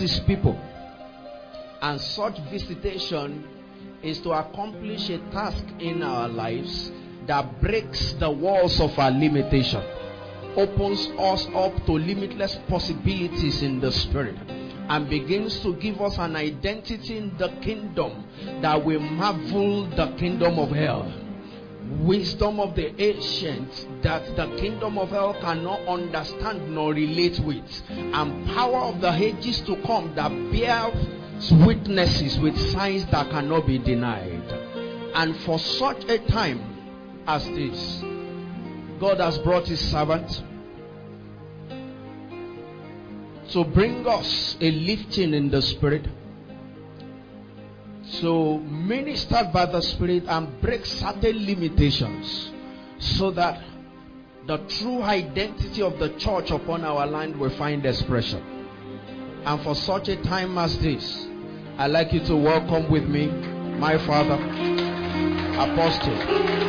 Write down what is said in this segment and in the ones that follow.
his people. And such visitation is to accomplish a task in our lives that breaks the walls of our limitation, opens us up to limitless possibilities in the spirit, and begins to give us an identity in the kingdom that will marvel the kingdom of hell. Wisdom of the ancients that the kingdom of hell cannot understand nor relate with, and power of the ages to come that bears witnesses with signs that cannot be denied. And for such a time as this, God has brought his servant to bring us a lifting in the spirit, to minister by the spirit and break certain limitations, so that the true identity of the church upon our land will find expression. And for such a time as this, I'd like you to welcome with me my father, Apostle.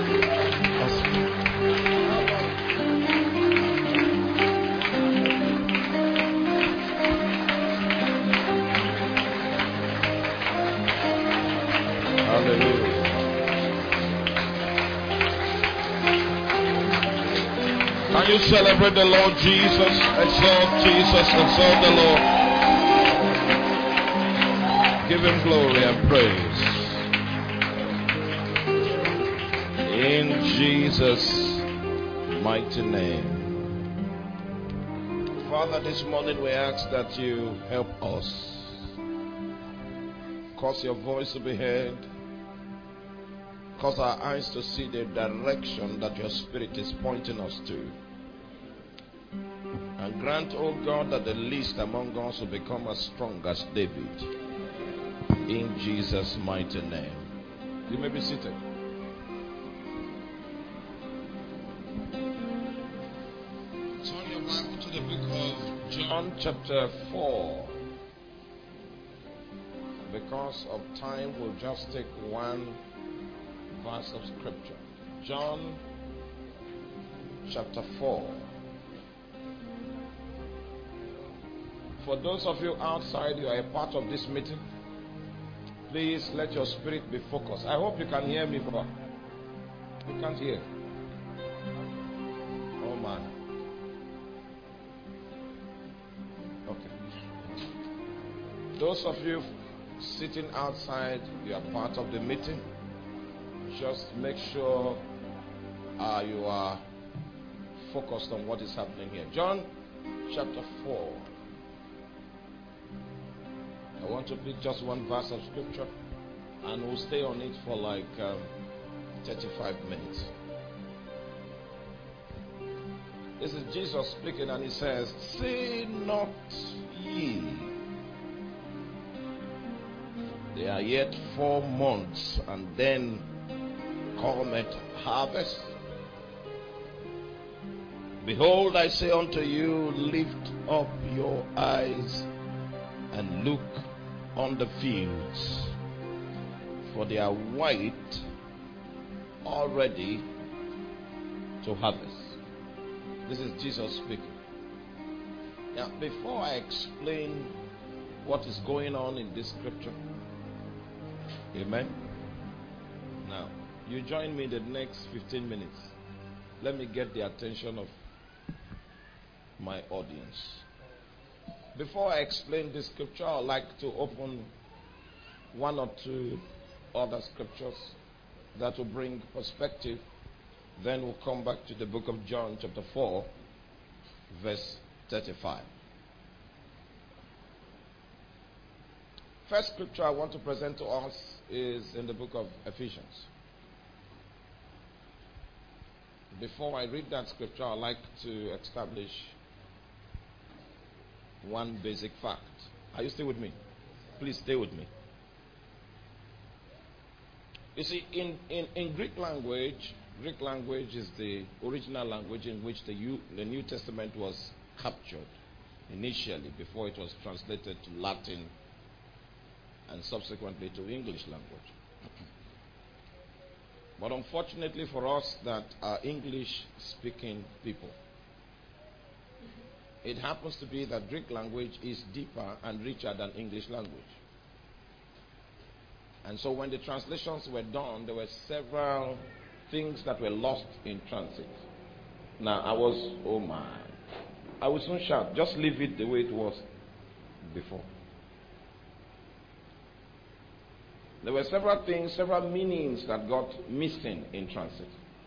Can you celebrate the Lord Jesus? Exalt Jesus, exalt the Lord. Give him glory and praise. In Jesus' mighty name. Father, this morning we ask that you help us. Cause your voice to be heard. Cause our eyes to see the direction that your spirit is pointing us to. And grant, O God, that the least among us will become as strong as David. In Jesus' mighty name. You may be seated. Turn your Bible to the book of John chapter 4. Because of time, we'll just take one verse of scripture. John chapter 4. For those of you outside, you are a part of this meeting. Please let your spirit be focused. I hope you can hear me, bro. You can't hear. Oh man. Okay. Those of you sitting outside, you are part of the meeting. Just make sure you are focused on what is happening here. John chapter 4. I want to pick just one verse of scripture, and we'll stay on it for like 35 minutes. This is Jesus speaking, and he says, "Say not ye, there are yet 4 months, and then cometh harvest. Behold, I say unto you, lift up your eyes and look on the fields, for they are white already to harvest." This is Jesus speaking. Now, before I explain what is going on in this scripture, amen. Now, you join me in the next 15 minutes. Let me get the attention of my audience. Before I explain this scripture, I'd like to open one or two other scriptures that will bring perspective. Then we'll come back to the book of John chapter 4, verse 35. First scripture I want to present to us is in the book of Ephesians. Before I read that scripture, I'd like to establish one basic fact. Are you still with me? Please stay with me. You see, in Greek language is the original language in which the New Testament was captured initially, before it was translated to Latin and subsequently to English language. But unfortunately for us that are English speaking people, It happens to be that Greek language is deeper and richer than English language. And so when the translations were done, there were several things that were lost in transit. Now, oh my. I will soon shout, just leave it the way it was before. There were several things, several meanings that got missing in transit.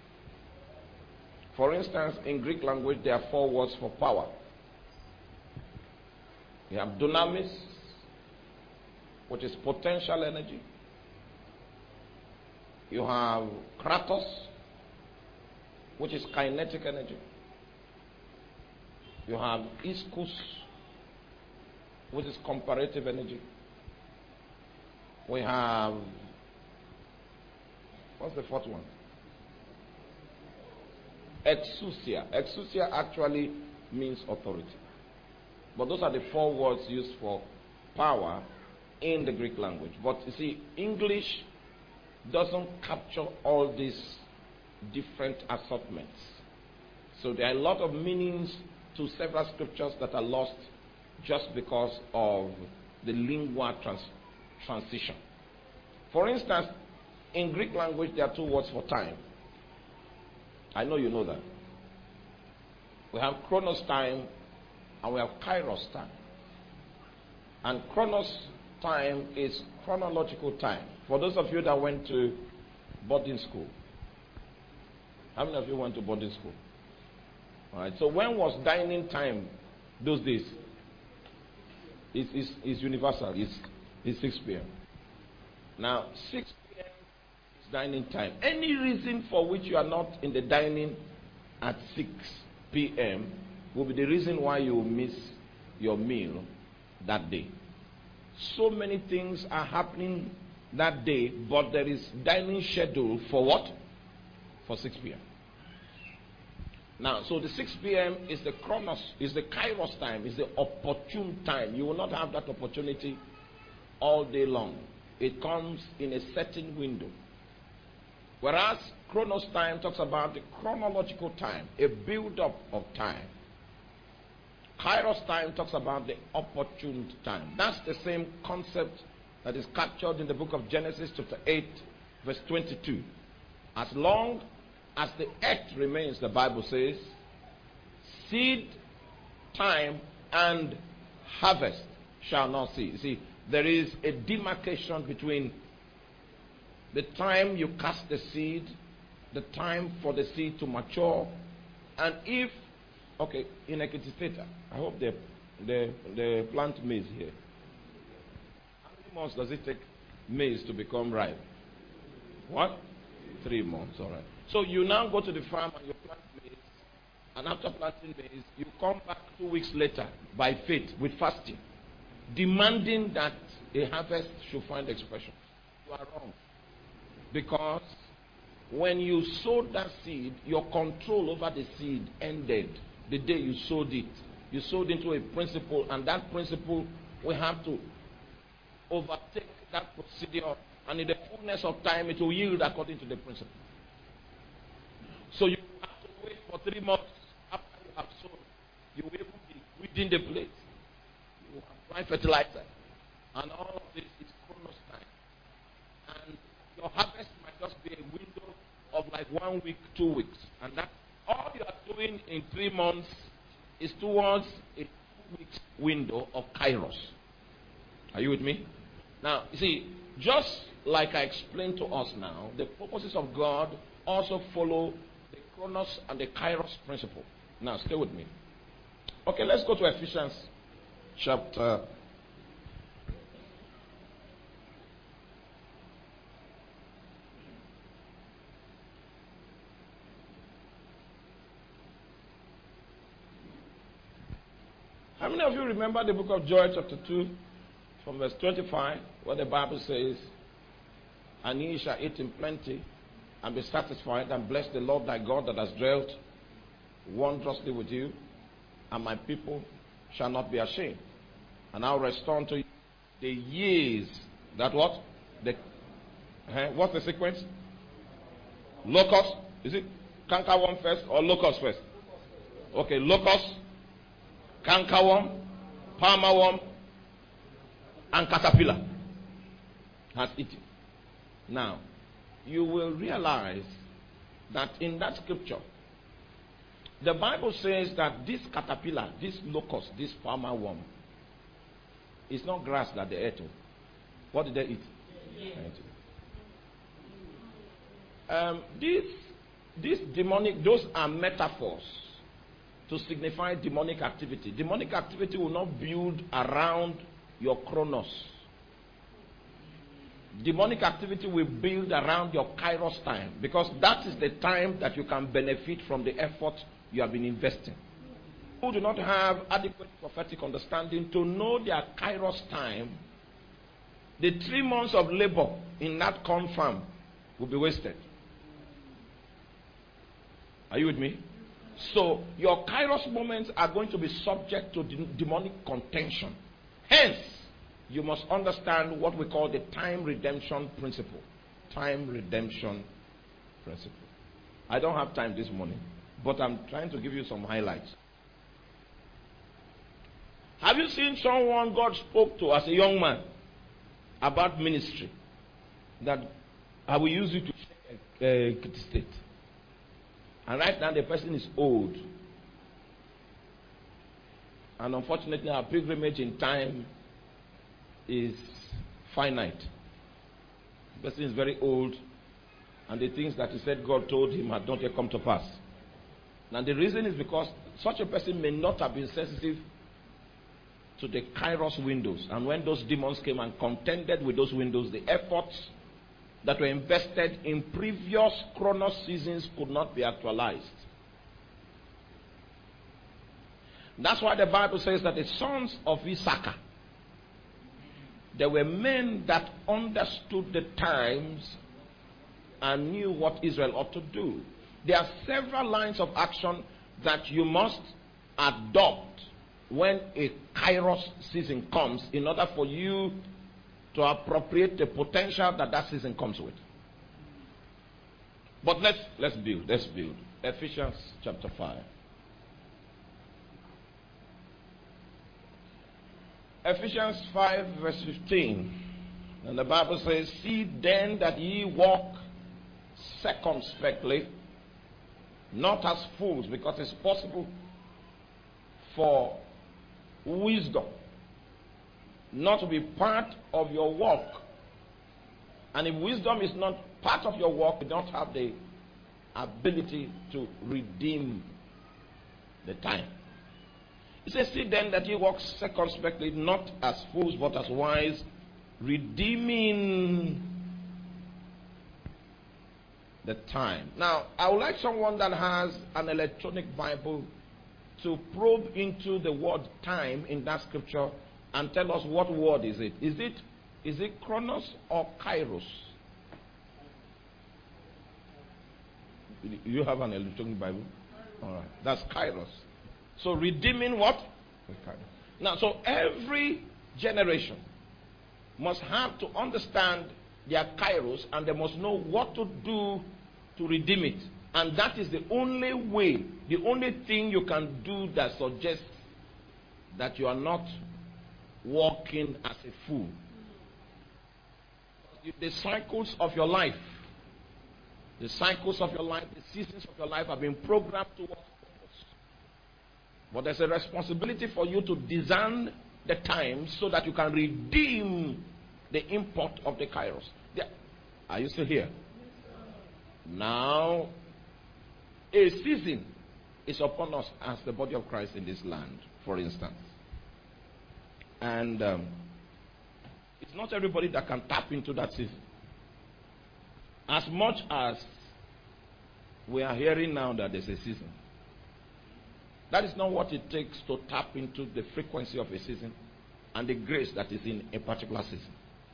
For instance, in Greek language, there are 4 words for power. You have dunamis, which is potential energy. You have kratos, which is kinetic energy. You have ischus, which is comparative energy. We have, what's the 4th one? Exousia. Exousia actually means authority. But those are the 4 words used for power in the Greek language. But you see, English doesn't capture all these different assortments. So there are a lot of meanings to several scriptures that are lost just because of the lingua transition. For instance, in Greek language, there are 2 words for time. I know you know that. We have chronos time and we have kairos time. And chronos time is chronological time. For those of you that went to boarding school, how many of you went to boarding school? All right. So when was dining time those days? It's universal. It's 6 p.m. Now, 6 p.m. is dining time. Any reason for which you are not in the dining at 6 p.m. will be the reason why you will miss your meal that day. So many things are happening that day, but there is dining schedule for what? For 6 p.m. Now, so the 6 p.m. is the chronos, is the kairos time, is the opportune time. You will not have that opportunity all day long. It comes in a certain window. Whereas chronos time talks about the chronological time, a build-up of time. Kairos time talks about the opportune time. That's the same concept that is captured in the book of Genesis chapter 8, verse 22. As long as the earth remains, the Bible says, seed time and harvest shall not cease. You see, there is a demarcation between the time you cast the seed, the time for the seed to mature, and if, okay, in Ekiti State, I hope they plant maize here. How many months does it take maize to become ripe? What? 3 months, all right. So you now go to the farm and you plant maize, and after planting maize, you come back 2 weeks later by faith with fasting, demanding that a harvest should find expression. You are wrong. Because when you sowed that seed, your control over the seed ended the day you sowed it. You sowed into a principle, and that principle will have to overtake that procedure, and in the fullness of time, it will yield according to the principle. So you have to wait for 3 months after you have sown. You will even be weeding the place. You apply fertilizer. And all of this is chronos time. And your harvest might just be a window of like 1 week, 2 weeks. And that's all you are doing in 3 months is towards a 2 weeks window of kairos. Are you with me? Now, you see, just like I explained to us now, the purposes of God also follow the chronos and the kairos principle. Now, stay with me. Okay, let's go to Ephesians chapter 2. How many of you remember the book of Joel chapter 2 from verse 25, where the Bible says, and ye shall eat in plenty and be satisfied, and bless the Lord thy God that has dwelt wondrously with you, and my people shall not be ashamed. And I'll restore unto you the years that what? What's the sequence? Locust. Is it canker worm first or locust first? Okay, locust, cankerworm, palmer worm, and caterpillar has eaten. Now, you will realize that in that scripture, the Bible says that this caterpillar, this locust, this palmer worm, is not grass that they ate. What did they eat? These demonic, those are metaphors to signify demonic activity. Demonic activity will not build around your chronos. Demonic activity will build around your kairos time, because that is the time that you can benefit from the effort you have been investing. Who do not have adequate prophetic understanding to know their kairos time, the 3 months of labor in that corn farm will be wasted. Are you with me? So your kairos moments are going to be subject to demonic contention. Hence, you must understand what we call the time redemption principle. Time redemption principle. I don't have time this morning, but I'm trying to give you some highlights. Have you seen someone God spoke to as a young man about ministry? That I will use you to check a state. And right now the person is old. And unfortunately our pilgrimage in time is finite. The person is very old, and the things that he said God told him had not yet come to pass. Now the reason is because such a person may not have been sensitive to the kairos windows. And when those demons came and contended with those windows, the efforts that were invested in previous chronos seasons could not be actualized. That's why the Bible says that the sons of Issachar, there were men that understood the times and knew what Israel ought to do. There are several lines of action that you must adopt when a kairos season comes in order for you to appropriate the potential that that season comes with. But let's build. Ephesians chapter 5. Ephesians 5 verse 15. And the Bible says, see then that ye walk circumspectly, not as fools, because it's possible for wisdom not to be part of your walk. And if wisdom is not part of your walk, you don't have the ability to redeem the time. It says, see then that ye walk circumspectly, not as fools, but as wise, redeeming the time. Now, I would like someone that has an electronic Bible to probe into the word time in that scripture and tell us what word is it. Is it chronos or kairos? You have an electronic Bible? All right. That's kairos. So redeeming what? Now, so every generation must have to understand their kairos, and they must know what to do to redeem it. And that is the only way, the only thing you can do that suggests that you are not walking as a fool. The cycles of your life, the seasons of your life have been programmed towards purpose. But there's a responsibility for you to discern the times so that you can redeem the import of the kairos. Are you still here? Now, a season is upon us as the body of Christ in this land, for instance. And it's not everybody that can tap into that season. As much as we are hearing now that there's a season, that is not what it takes to tap into the frequency of a season and the grace that is in a particular season.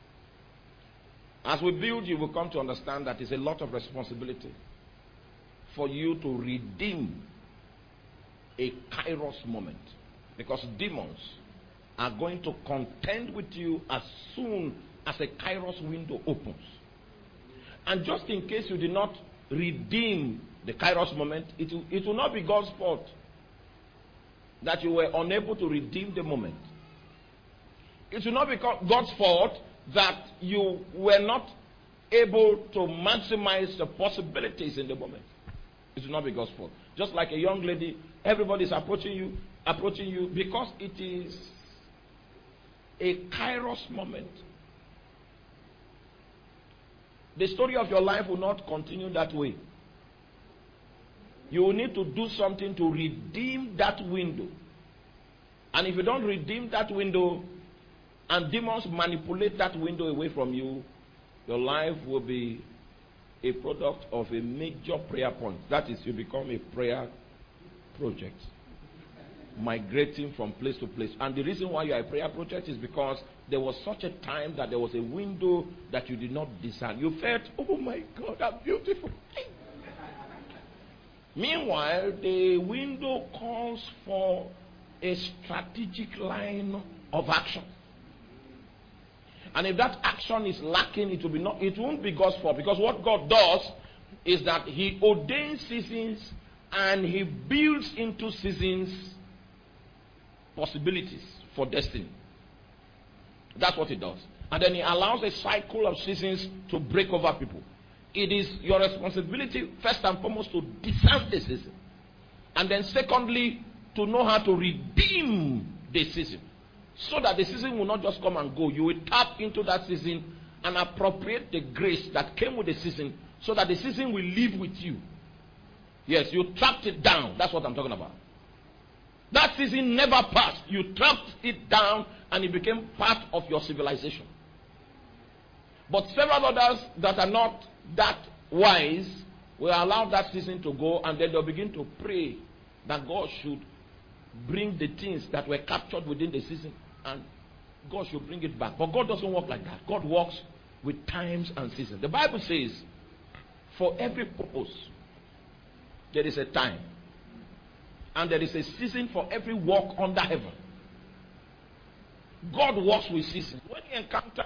As we build, you will come to understand that it's a lot of responsibility for you to redeem a kairos moment, because demons are going to contend with you as soon as a kairos window opens. And just in case you did not redeem the kairos moment, it will not be God's fault. that you were unable to redeem the moment. It will not be God's fault that you were not able to maximize the possibilities in the moment. It will not be God's fault. Just like a young lady, everybody is approaching you because it is a kairos moment. The story of your life will not continue that way. You will need to do something to redeem that window. And if you don't redeem that window, and demons manipulate that window away from you, your life will be a product of a major prayer point. That is, you become a prayer project, migrating from place to place. And the reason why you are a prayer project is because there was such a time that there was a window that you did not discern. You felt, oh my God, I'm beautiful. Meanwhile, the window calls for a strategic line of action. And if that action is lacking, it won't be God's fault. Because what God does is that He ordains seasons and He builds into seasons possibilities for destiny. That's what He does. And then He allows a cycle of seasons to break over people. It is your responsibility, first and foremost, to discern the season. And then secondly, to know how to redeem the season. So that the season will not just come and go. You will tap into that season and appropriate the grace that came with the season so that the season will live with you. Yes, you trapped it down. That's what I'm talking about. That season never passed. You trapped it down and it became part of your civilization. But several others that are not that wise will allow that season to go, and then they'll begin to pray that God should bring the things that were captured within the season, and God should bring it back. But God doesn't work like that. God works with times and seasons. The Bible says, for every purpose, there is a time. And there is a season for every work under heaven. God works with seasons. When He encountered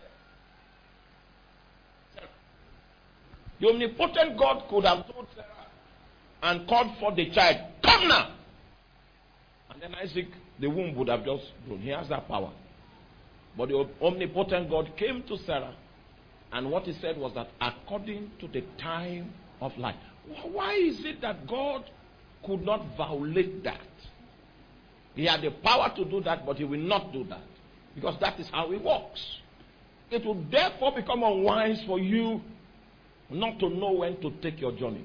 the omnipotent God could have told Sarah and called for the child, come now. And then Isaac, the womb would have just grown. He has that power. But the omnipotent God came to Sarah, and what He said was that according to the time of life. Why is it that God could not violate that? He had the power to do that, but He will not do that. Because that is how He works. It will therefore become unwise for you not to know when to take your journey.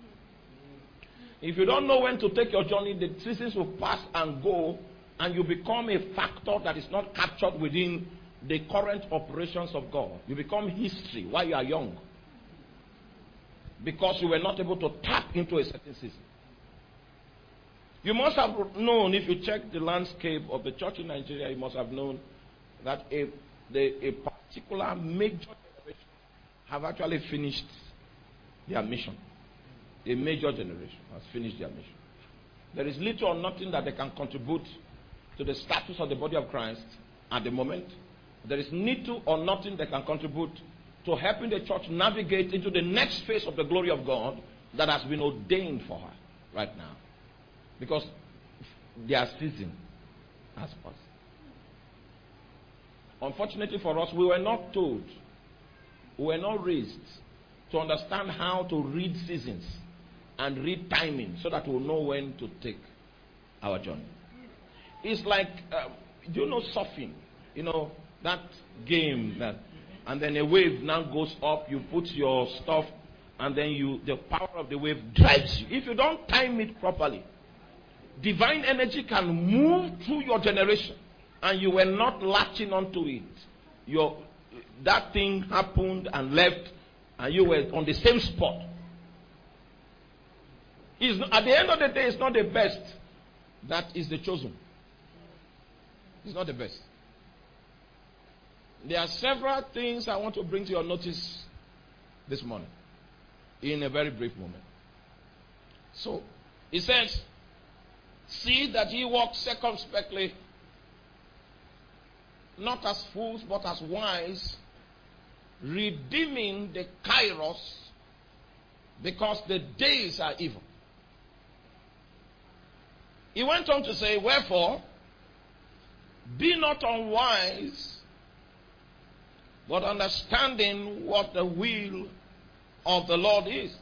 If you don't know when to take your journey, the seasons will pass and go, and you become a factor that is not captured within the current operations of God. You become history while you are young. Because you were not able to tap into a certain season. You must have known, if you check the landscape of the church in Nigeria, you must have known that a particular major generation have actually finished their mission. A major generation has finished their mission. There is little or nothing that they can contribute to the status of the body of Christ at the moment. There is little or nothing they can contribute to helping the church navigate into the next phase of the glory of God that has been ordained for her right now. Because their season has passed. Unfortunately for us, we were not told, we were not raised to understand how to read seasons and read timing so that we'll know when to take our journey. It's like, do you know surfing? You know, that game that, and then a wave now goes up, you put your stuff, and then the power of the wave drives you. If you don't time it properly, divine energy can move through your generation, and you were not latching onto it. That thing happened and left, and you were on the same spot. At the end of the day, it's not the best that is the chosen. It's not the best. There are several things I want to bring to your notice this morning in a very brief moment. So, it says, see that ye walk circumspectly, not as fools, but as wise, redeeming the kairos, because the days are evil. He went on to say, wherefore, be not unwise, but understanding what the will of the Lord is.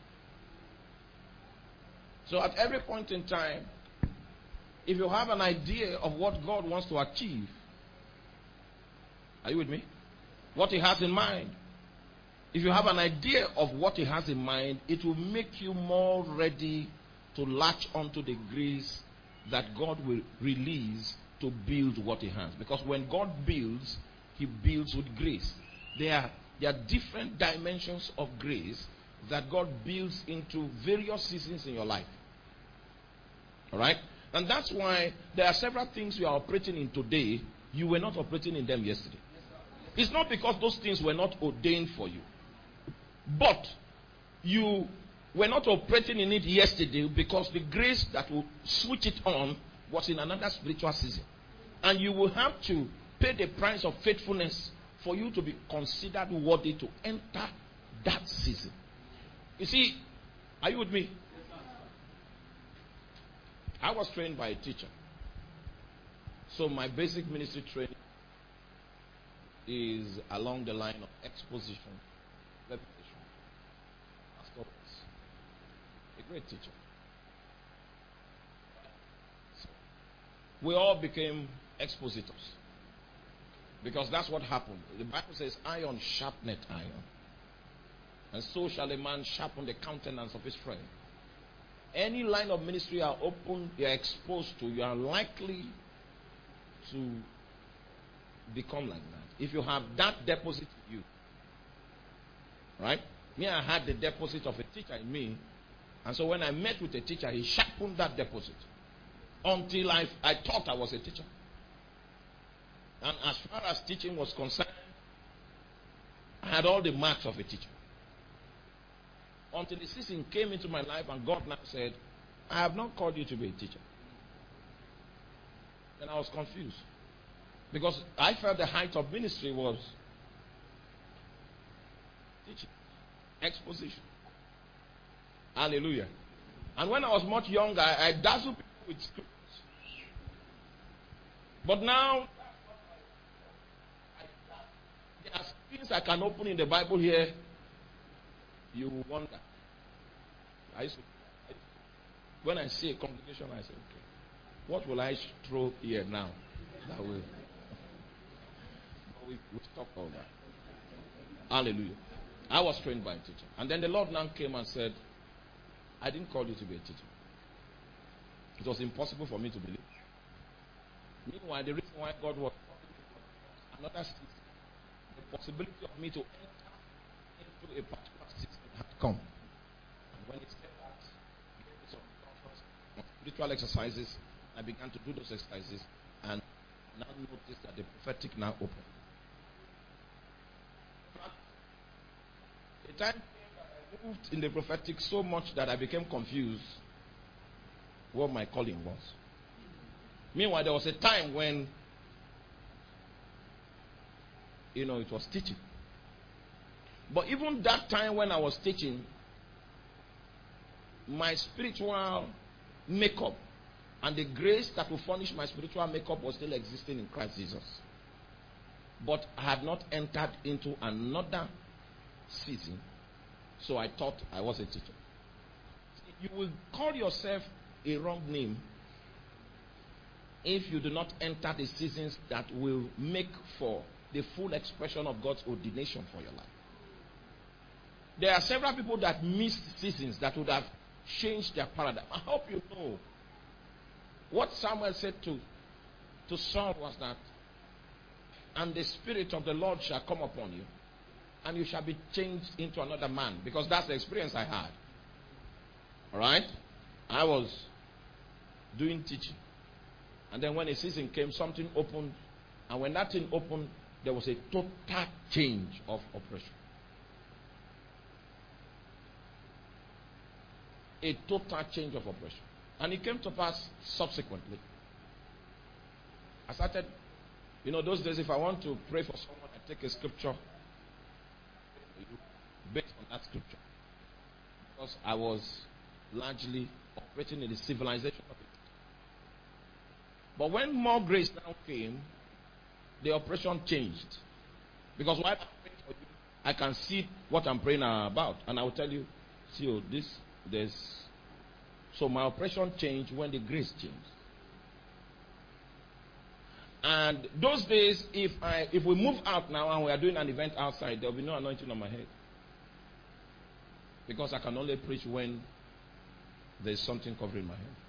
So at every point in time, if you have an idea of what God wants to achieve, are you with me? What He has in mind. If you have an idea of what He has in mind, it will make you more ready to latch onto the grace that God will release to build what He has. Because when God builds, He builds with grace. There are different dimensions of grace that God builds into various seasons in your life. Alright? And that's why there are several things you are operating in today, you were not operating in them yesterday. It's not because those things were not ordained for you. But you were not operating in it yesterday because the grace that will switch it on was in another spiritual season. And you will have to pay the price of faithfulness for you to be considered worthy to enter that season. You see, are you with me? I was trained by a teacher. So my basic ministry training is along the line of exposition, repetition. Pastor was a great teacher. So we all became expositors. Because that's what happened. The Bible says, iron sharpeneth iron. And so shall a man sharpen the countenance of his friend. Any line of ministry you are open, you are exposed to, you are likely to become like that. If you have that deposit in you. Right? Me, I had the deposit of a teacher in me. And so when I met with a teacher, he sharpened that deposit. Until I thought I was a teacher. And as far as teaching was concerned, I had all the marks of a teacher. Until the season came into my life and God now said, I have not called you to be a teacher. Then I was confused. Because I felt the height of ministry was teaching, exposition. Hallelujah. And when I was much younger, I dazzled people with scriptures. But now, there are things I can open in the Bible here. You wonder. When I see a congregation, I say, okay, what will I throw here now? That will. We stop all that. Hallelujah. I was trained by a teacher. And then the Lord now came and said, I didn't call you to be a teacher. It was impossible for me to believe. Meanwhile, the reason why God was another season, the possibility of me to enter into a particular season had come. And when it said that, he gave me some instructions, spiritual exercises. I began to do those exercises and now notice that the prophetic now opened. The time came that I moved in the prophetic so much that I became confused what my calling was. Meanwhile, there was a time when, it was teaching. But even that time when I was teaching, my spiritual makeup and the grace that will furnish my spiritual makeup was still existing in Christ Jesus. But I had not entered into another season, so I thought I was a teacher. You will call yourself a wrong name if you do not enter the seasons that will make for the full expression of God's ordination for your life. There are several people that missed seasons that would have changed their paradigm. I hope you know what Samuel said to Saul was that, and the Spirit of the Lord shall come upon you, and you shall be changed into another man. Because that's the experience I had. Alright? I was doing teaching. And then when a season came, something opened. And when that thing opened, there was a total change of operation. A total change of operation. And it came to pass subsequently. I started, those days if I want to pray for someone, I take a scripture based on that scripture. Because I was largely operating in the civilization of it. But when more grace now came, the operation changed. Because while I'm praying for you, I can see what I'm praying about. And I will tell you, so my operation changed when the grace changed. And those days, if we move out now and we are doing an event outside, there will be no anointing on my head. Because I can only preach when there is something covering my head.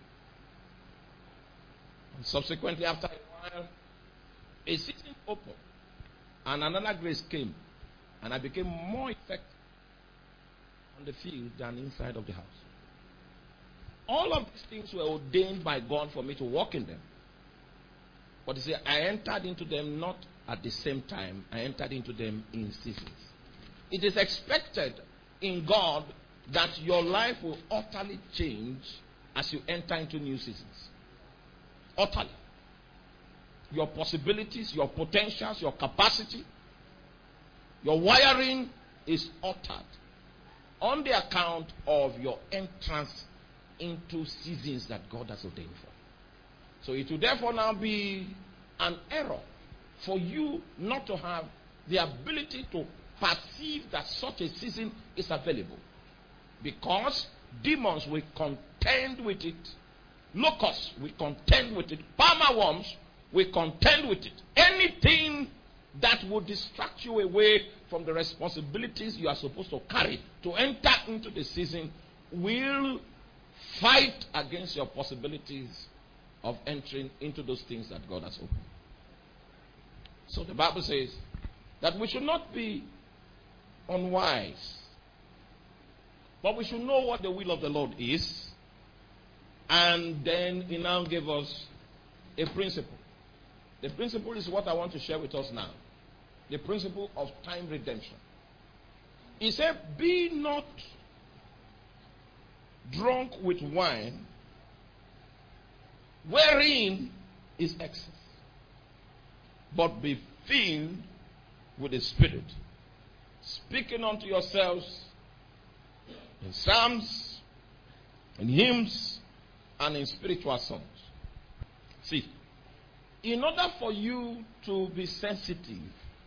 And subsequently, after a while, a season opened, and another grace came, and I became more effective on the field than inside of the house. All of these things were ordained by God for me to walk in them. But you see, I entered into them not at the same time. I entered into them in seasons. It is expected in God that your life will utterly change as you enter into new seasons. Utterly. Your possibilities, your potentials, your capacity, your wiring is altered on the account of your entrance into seasons that God has ordained for. So it will therefore now be an error for you not to have the ability to perceive that such a season is available. Because demons will contend with it, locusts will contend with it, palmer worms will contend with it. Anything that will distract you away from the responsibilities you are supposed to carry to enter into the season will fight against your possibilities of entering into those things that God has opened. So the Bible says that we should not be unwise, but we should know what the will of the Lord is. And then he now gave us a principle. The principle is what I want to share with us now. The principle of time redemption. He said, be not drunk with wine, wherein is excess, but be filled with the Spirit, speaking unto yourselves in psalms, in hymns, and in spiritual songs. See, in order for you to be sensitive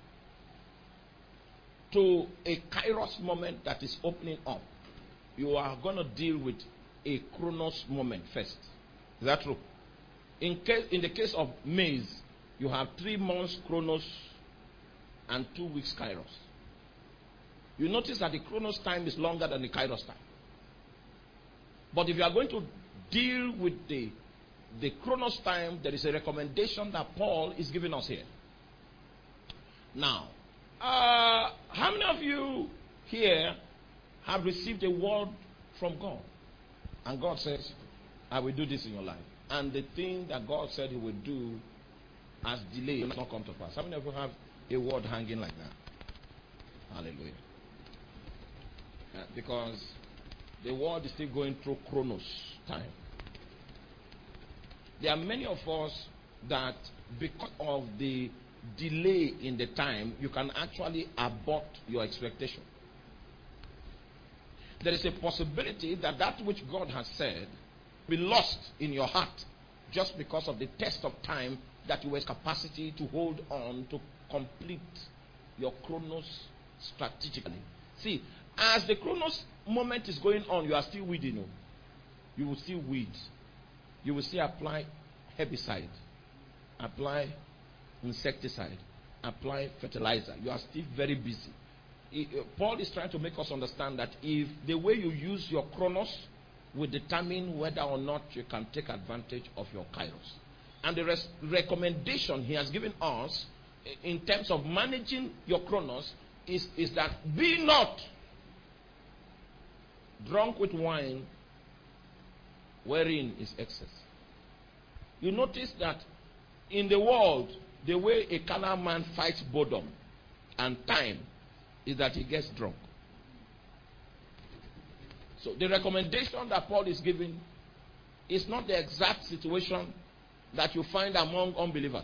to a kairos moment that is opening up, you are going to deal with a chronos moment first. Is that true? In the case of maize, you have 3 months chronos and 2 weeks kairos. You notice that the chronos time is longer than the kairos time. But if you are going to deal with the chronos time, there is a recommendation that Paul is giving us here. Now, how many of you here have received a word from God? And God says, I will do this in your life. And the thing that God said he will do as delayed will not come to pass. How many of you have a word hanging like that? Hallelujah. Because the world is still going through chronos time. There are many of us that because of the delay in the time, you can actually abort your expectation. There is a possibility that which God has said will be lost in your heart just because of the test of time that you have capacity to hold on to complete your chronos strategically. See, as the chronos moment is going on, you are still weeding. You will still weed. You will still apply herbicide, apply insecticide, apply fertilizer. You are still very busy. Paul is trying to make us understand that if the way you use your chronos will determine whether or not you can take advantage of your kairos. And the recommendation he has given us in terms of managing your chronos is that be not drunk with wine wherein is excess. You notice that in the world, the way a carnal man fights boredom and time is that he gets drunk. So the recommendation that Paul is giving is not the exact situation that you find among unbelievers.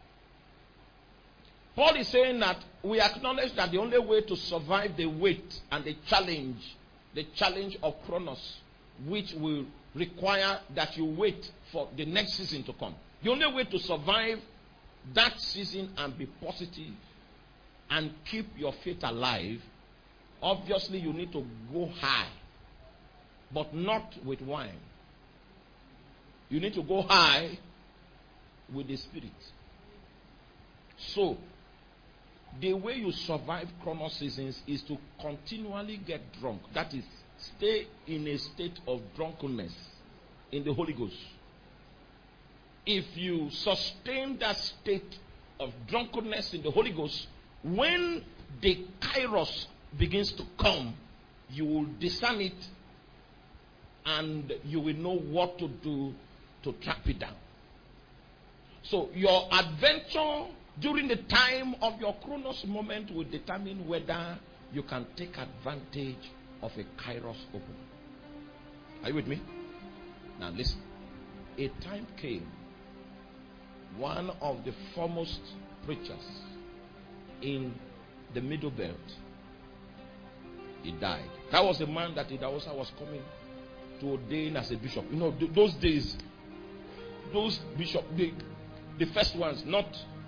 Paul is saying that we acknowledge that the only way to survive the weight and the challenge of chronos, which will require that you wait for the next season to come, The only way to survive that season and be positive and keep your faith alive, obviously you need to go high, but not with wine. You need to go high with the Spirit. So, the way you survive chrono seasons is to continually get drunk. That is, stay in a state of drunkenness in the Holy Ghost. If you sustain that state of drunkenness in the Holy Ghost, when the kairos begins to come, you will discern it and you will know what to do to trap it down. So your adventure during the time of your chronos moment will determine whether you can take advantage of a kairos open. Are you with me? Now listen. A time came, one of the foremost preachers in the Middle Belt, he died. That was the man that Idahosa was coming to ordain as a bishop. You know, those days, those bishops, the first ones, not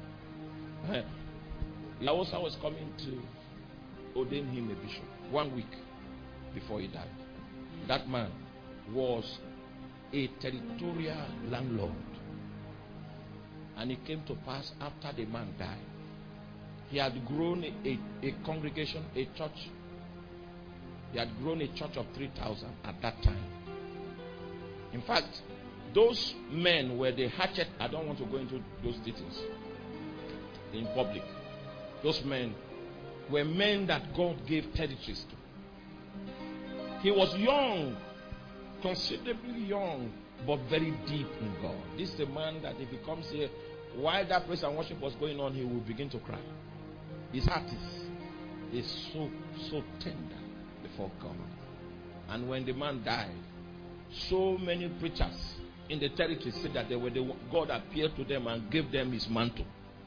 Idahosa was coming to ordain him a bishop 1 week before he died. That man was a territorial landlord. And it came to pass after the man died, he had grown a congregation, a church. He had grown a church of 3,000 at that time. In fact, those men were the hatchet. I don't want to go into those details in public. Those men were men that God gave territories to. He was young, considerably young, but very deep in God. This is a man that if he comes here, while that praise and worship was going on, he will begin to cry. His heart is so tender before God. And when the man died, so many preachers in the territory said that God appeared to them and gave them his mantle.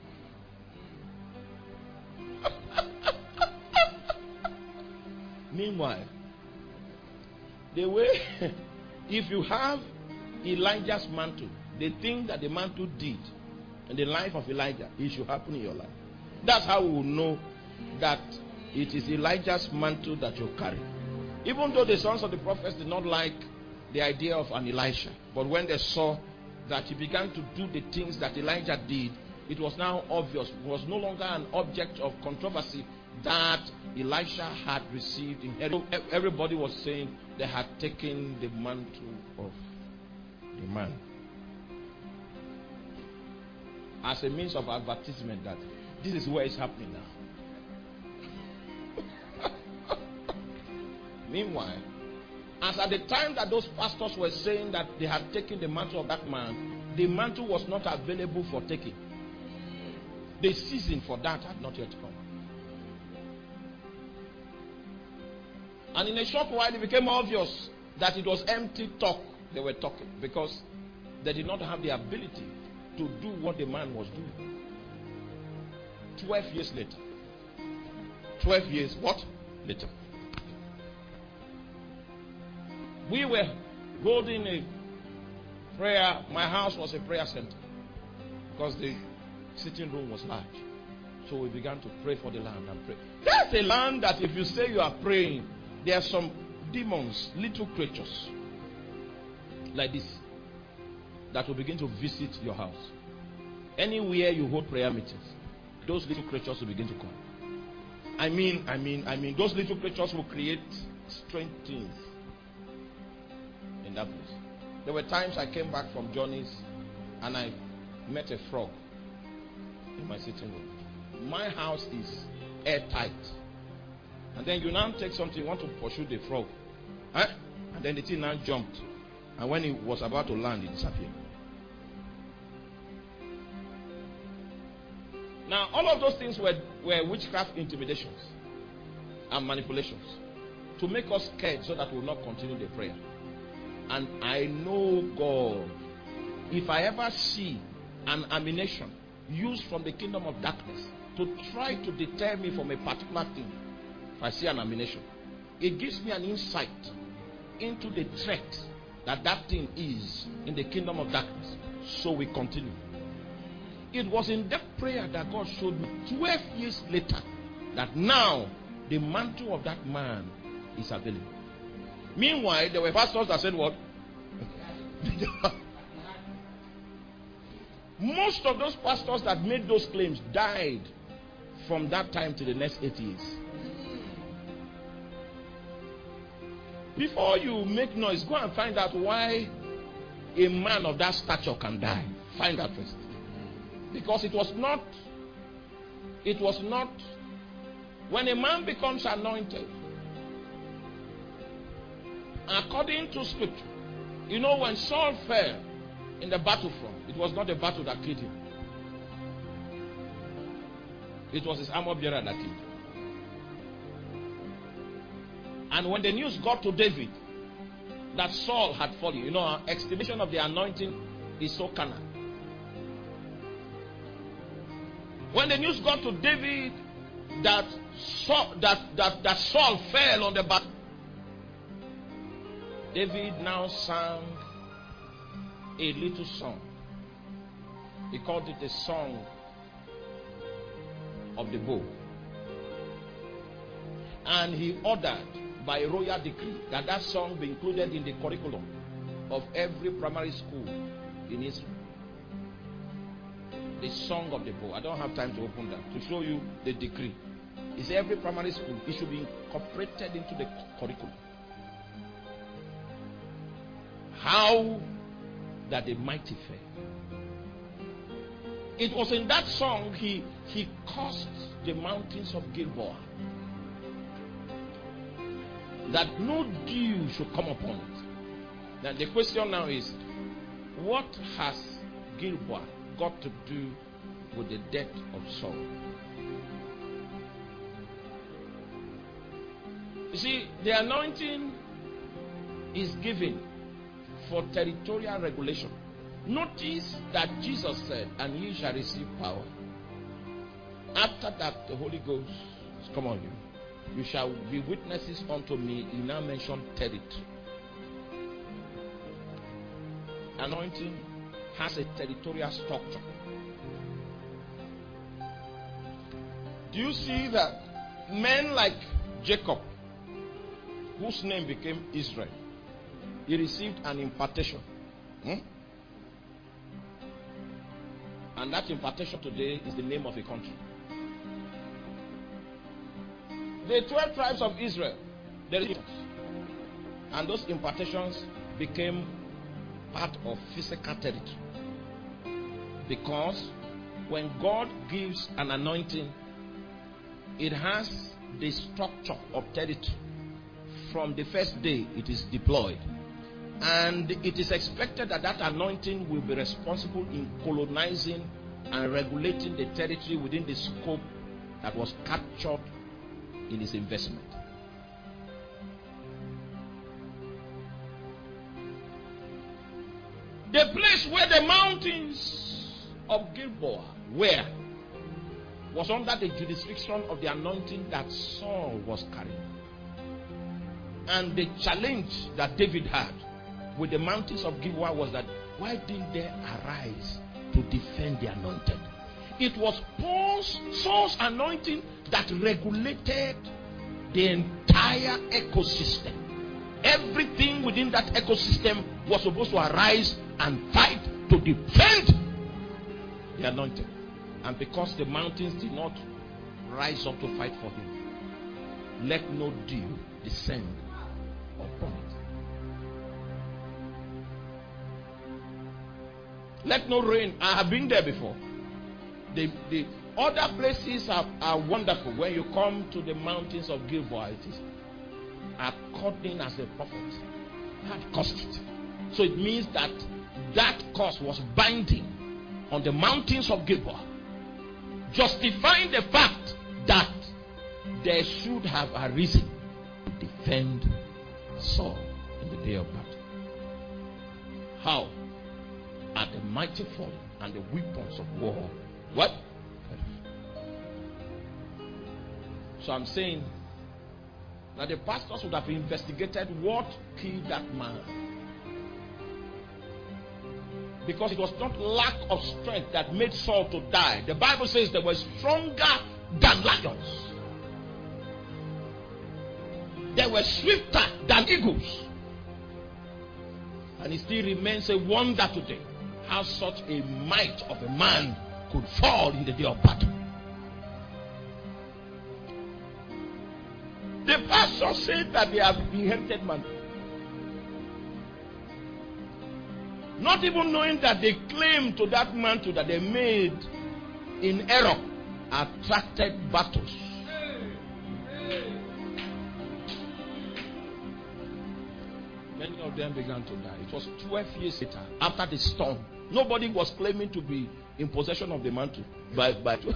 Meanwhile, the way, if you have Elijah's mantle, the thing that the mantle did in the life of Elijah, it should happen in your life. That's how we will know that it is Elijah's mantle that you carry. Even though the sons of the prophets did not like the idea of an Elisha, but when they saw that he began to do the things that Elijah did, it was now obvious. It was no longer an object of controversy that Elisha had received inheritance. Everybody was saying they had taken the mantle of the man as a means of advertisement that this is where it's happening now. Meanwhile, as at the time that those pastors were saying that they had taken the mantle of that man, the mantle was not available for taking. The season for that had not yet come. And in a short while, it became obvious that it was empty talk they were talking, because they did not have the ability to do what the man was doing. 12 years later. 12 years what? Later. We were holding a prayer. My house was a prayer center because the sitting room was large. So we began to pray for the land and pray. That's a land that if you say you are praying, there are some demons, little creatures like this that will begin to visit your house. Anywhere you hold prayer meetings, those little creatures will begin to come. I mean, those little creatures will create strange things in that place. There were times I came back from journeys and I met a frog in my sitting room. My house is airtight. And then you now take something, you want to pursue the frog. And then the thing now jumped. And when it was about to land, it disappeared. Now, all of those things were witchcraft intimidations and manipulations to make us scared so that we will not continue the prayer. And I know God. If I ever see an ammunition used from the kingdom of darkness to try to deter me from a particular thing, if I see an ammunition, it gives me an insight into the threat that thing is in the kingdom of darkness. So we continue. It was in that prayer that God showed me 12 years later that now the mantle of that man is available. Meanwhile, there were pastors that said what? Most of those pastors that made those claims died from that time to the next 8 years. Before you make noise, go and find out why a man of that stature can die. Find out first. Because it was not, when a man becomes anointed, according to scripture, you know, when Saul fell in the battlefront, it was not the battle that killed him. It was his armor bearer that killed him. And when the news got to David that Saul had fallen, you know, our estimation of the anointing is so carnal. When the news got to David that Saul fell on the battle, David now sang a little song. He called it a song of the bow. And he ordered by royal decree that that song be included in the curriculum of every primary school in Israel. The song of the bow. I don't have time to open that to show you the decree. It's every primary school. It should be incorporated into the curriculum. How that the mighty fell. It was in that song he cursed the mountains of Gilboa, that no dew should come upon it. Now the question now is, what has Gilboa got to do with the death of Saul? You see, the anointing is given for territorial regulation. Notice that Jesus said, and ye shall receive power. After that, the Holy Ghost has come on you. You shall be witnesses unto me. He now mentioned territory. Anointing has a territorial structure. Do you see that men like Jacob, whose name became Israel, he received an impartation. And that impartation today is the name of a country. The 12 tribes of Israel, and those impartations became part of physical territory. Because when God gives an anointing, it has the structure of territory from the first day it is deployed. And it is expected that that anointing will be responsible in colonizing and regulating the territory within the scope that was captured in his investment. The place where the mountains of Gilboa were was under the jurisdiction of the anointing that Saul was carrying. And the challenge that David had with the mountains of Gilboa was that, why didn't they arise to defend the anointed? It was Saul's anointing that regulated the entire ecosystem. Everything within that ecosystem was supposed to arise and fight to defend the anointed. And because the mountains did not rise up to fight for him, let no dew descend upon it. Let no rain. I have been there before. The other places are wonderful. When you come to the mountains of Gilboa, it is according as the prophet had caused it. So it means that that curse was binding on the mountains of Gilboa, justifying the fact that they should have arisen to defend Saul in the day of battle. How? At the mighty falling and the weapons of war. What? So I'm saying that the pastors would have investigated what killed that man. Because it was not lack of strength that made Saul to die. The Bible says they were stronger than lions. They were swifter than eagles. And it still remains a wonder today how such a might of a man could fall in the day of battle. The pastor said that they have inherited mantle. Not even knowing that the claim to that mantle that they made in error attracted battles. Many of them began to die. It was 12 years later, after the storm. Nobody was claiming to be in possession of the mantle by 12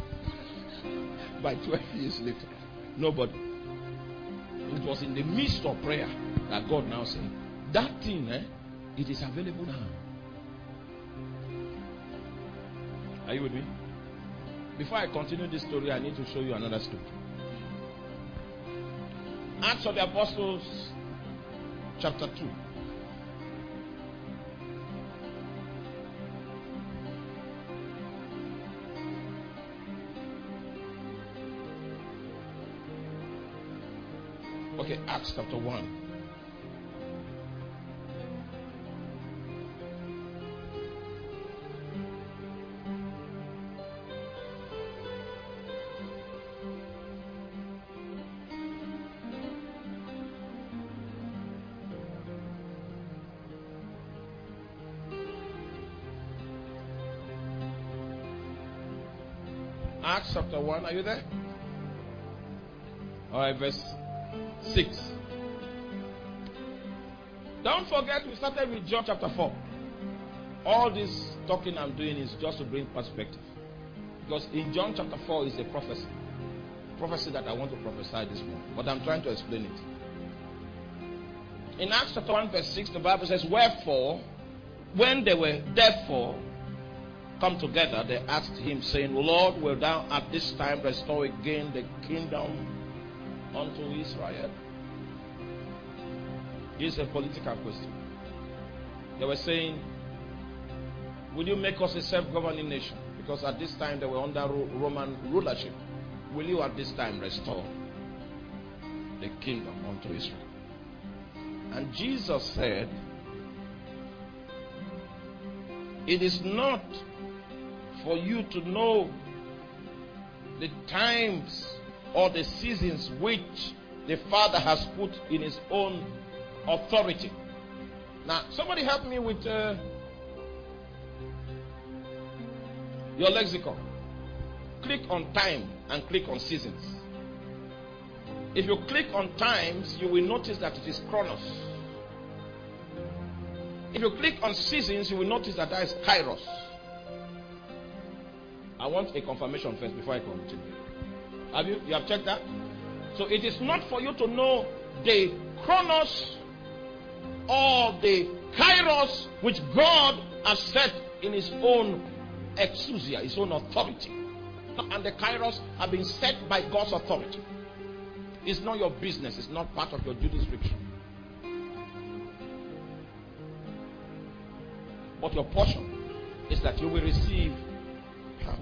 years later. Nobody. It was in the midst of prayer that God now said, that thing, it is available now. Are you with me? Before I continue this story, I need to show you another scripture. Acts of the Apostles, chapter 2. Okay, Acts chapter 1. Acts chapter 1, are you there? Alright, verse 6. Don't forget, we started with John chapter 4. All this talking I'm doing is just to bring perspective. Because in John chapter 4 is a prophecy. Prophecy that I want to prophesy this morning. But I'm trying to explain it. In Acts chapter 1 verse 6, the Bible says, wherefore, when they were therefore come together, they asked him, saying, Lord, will thou at this time restore again the kingdom unto Israel? This is a political question. They were saying, will you make us a self-governing nation? Because at this time they were under Roman rulership. Will you at this time restore the kingdom unto Israel? And Jesus said, it is not for you to know the times or the seasons which the Father has put in his own authority. Now, somebody help me with your lexicon. Click on time and click on seasons. If you click on times, you will notice that it is chronos. If you click on seasons, you will notice that is kairos. I want a confirmation first before I continue. Have you? You have checked that? So it is not for you to know the chronos or the kairos which God has set in his own exousia, his own authority. And the kairos have been set by God's authority. It's not your business. It's not part of your jurisdiction. But your portion is that you will receive power.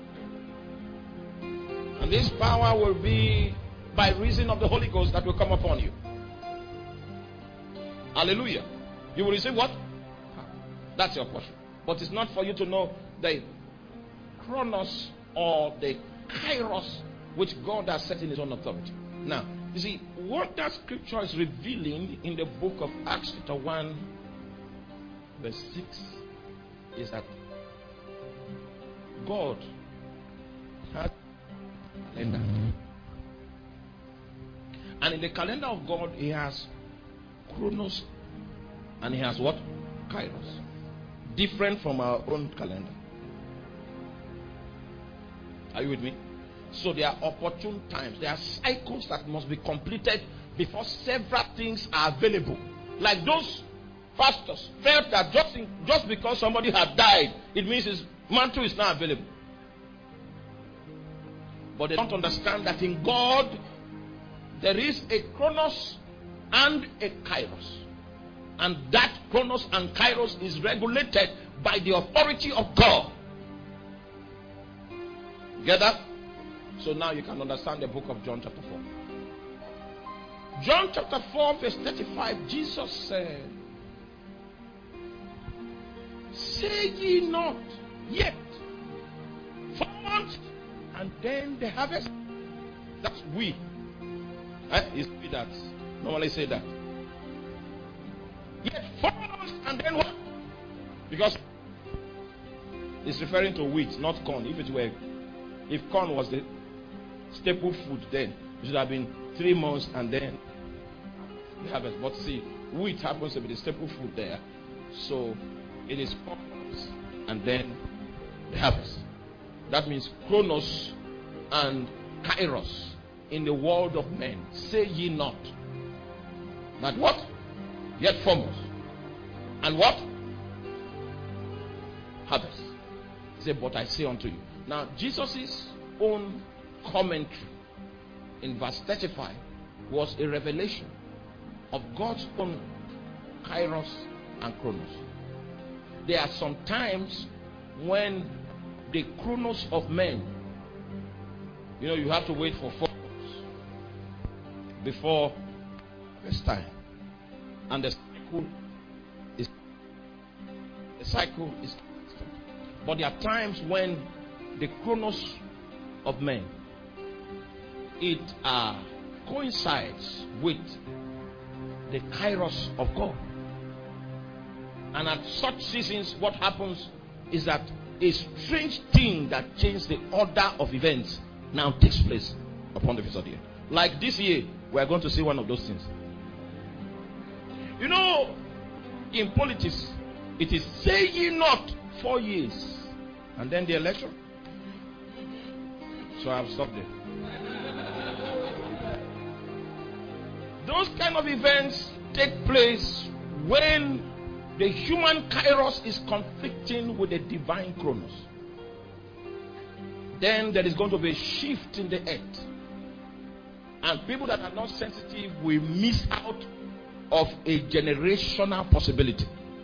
And this power will be by reason of the Holy Ghost that will come upon you. Hallelujah. You will receive what? Power. That's your portion. But it's not for you to know the chronos or the kairos which God has set in his own authority. Now, you see, what that scripture is revealing in the book of Acts chapter 1 verse 6 is that God has a calendar. And in the calendar of God, he has chronos and he has what? Kairos. Different from our own calendar. Are you with me? So there are opportune times. There are cycles that must be completed before several things are available. Like those pastors felt that just because somebody had died, it means his mantle is now available. But they don't understand that in God, there is a chronos and a kairos. And that chronos and kairos is regulated by the authority of God. Get that? So now you can understand the book of John chapter 4. John chapter 4 verse 35, Jesus said, say ye not yet 4 months and then the harvest. That's we. It's we that normally say that. Yet 4 months and then what? Because it's referring to wheat, not corn. If corn was the staple food, then it should have been 3 months and then the harvest. But see, wheat happens to be the staple food there. So it is 4 months and then the harvest. That means Chronos and Kairos in the world of men. Say ye not that what? Yet 4 months. And what? Harvest. He said, but I say unto you. Now, Jesus' own commentary in verse 35 was a revelation of God's own Kairos and Chronos. There are some times when the Chronos of men, you have to wait for 4 months before this time. And the cycle is but there are times when the Chronos of men, it coincides with the Kairos of God. And at such seasons, what happens is that a strange thing that changed the order of events now takes place upon the face of the earth. Like this year, we are going to see one of those things. In politics, it is say ye not 4 years and then the election. So I've stopped there. Those kind of events take place when the human Kairos is conflicting with the divine Chronos. Then there is going to be a shift in the earth. And people that are not sensitive will miss out of a generational possibility.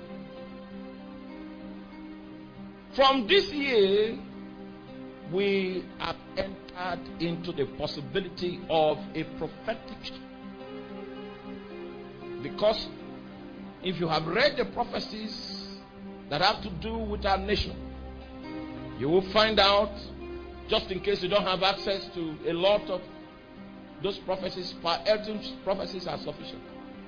From this year, we have entered into the possibility of a prophetic shift. Because if you have read the prophecies that have to do with our nation, you will find out, just in case you don't have access to a lot of those prophecies, Elton's prophecies are sufficient.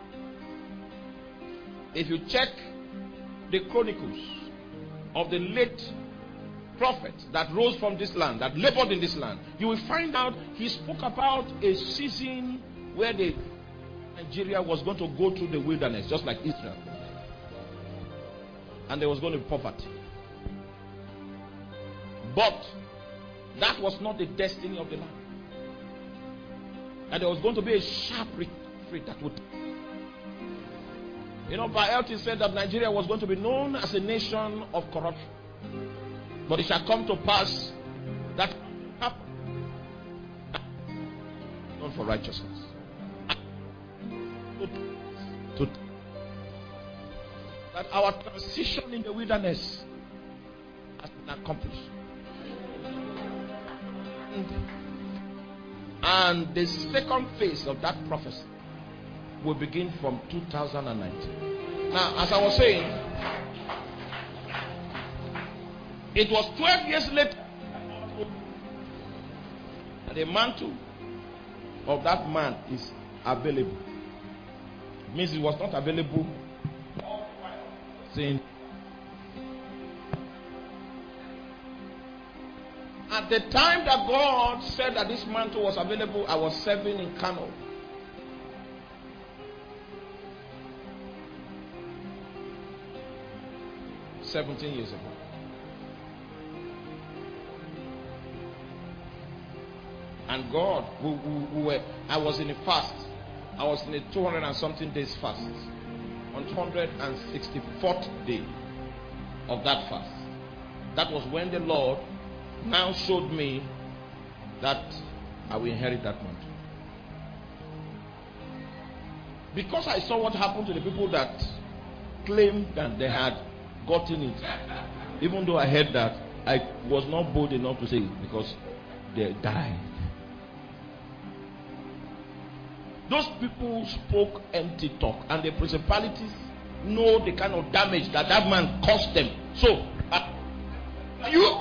If you check the chronicles of the late prophet that rose from this land, that labored in this land, you will find out he spoke about a season where Nigeria was going to go through the wilderness, just like Israel. And there was going to be poverty. But that was not the destiny of the land. And there was going to be a sharp retreat that would. Elton said that Nigeria was going to be known as a nation of corruption. But it shall come to pass that not for righteousness. That our transition in the wilderness has been accomplished. And the second phase of that prophecy will begin from 2019. Now, as I was saying, it was 12 years later that the mantle of that man is available. It means it was not available saying at the time that God said that this mantle was available, I was serving in Kano. $17 years ago. And God, I was in a fast. I was in a 200 and something days fast. On 264th day of that fast. That was when the Lord now showed me that I will inherit that mantle. Because I saw what happened to the people that claimed that they had gotten it. Even though I heard that, I was not bold enough to say it because they died. Those people spoke empty talk, and the principalities know the kind of damage that man caused them. So, you.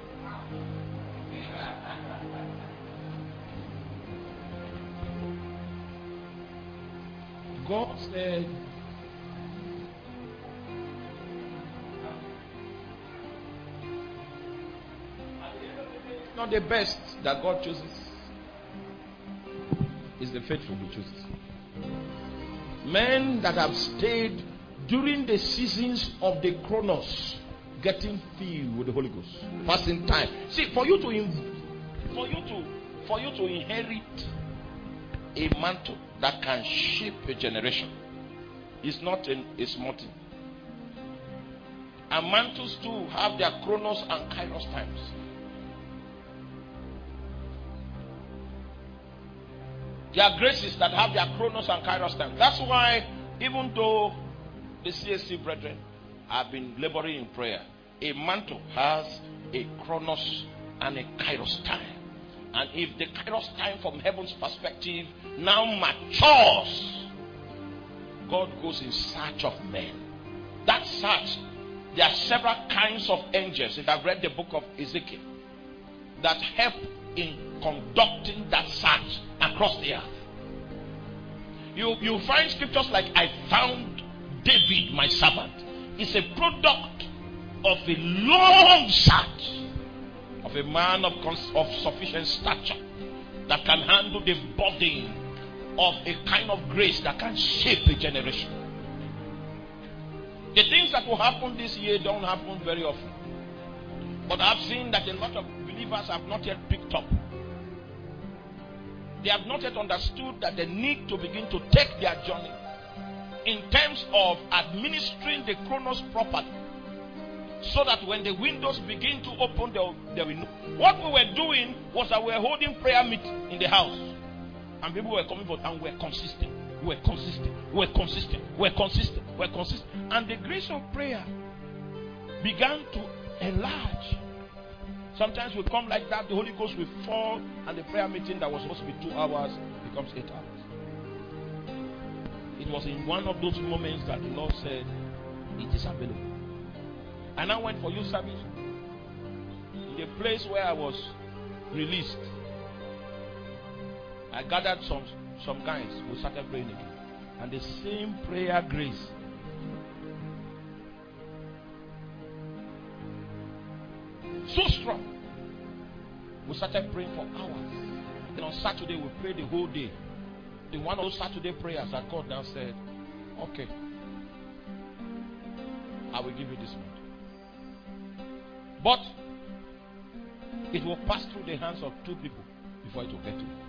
God said, not the best that God chooses. Is the faithful He chooses. Men that have stayed during the seasons of the Chronos, getting filled with the Holy Ghost, passing time. See, for you to inherit a mantle that can shape a generation is not a small thing. And mantles too have their Chronos and Kairos times. There are graces that have their Chronos and Kairos time. That's why, even though the CSC brethren have been laboring in prayer, a mantle has a Chronos and a Kairos time. And if the Kairos time from heaven's perspective now matures, God goes in search of men. That search, there are several kinds of angels, if I've read the book of Ezekiel, that help in conducting that search across the earth. You find scriptures like, I found David my servant. It's a product of a long search of a man of sufficient stature that can handle the burden of a kind of grace that can shape a generation. The things that will happen this year don't happen very often. But I've seen that a lot of believers have not yet picked up. They have not yet understood that they need to begin to take their journey in terms of administering the Chronos properly, so that when the windows begin to open, they will know. What we were doing was that we were holding prayer meeting in the house, and people were coming forth, and we were consistent. And the grace of prayer began to enlarge. Sometimes we come like that, the Holy Ghost will fall, and the prayer meeting that was supposed to be 2 hours becomes 8 hours. It was in one of those moments that the Lord said, it is available. And I went for youth service in the place where I was released. I gathered some guys who started praying again, and the same prayer grace so strong. We started praying for hours. Then on Saturday we prayed the whole day. The one of those Saturday prayers that God now said, okay, I will give you this month. But it will pass through the hands of 2 people before it will get to you.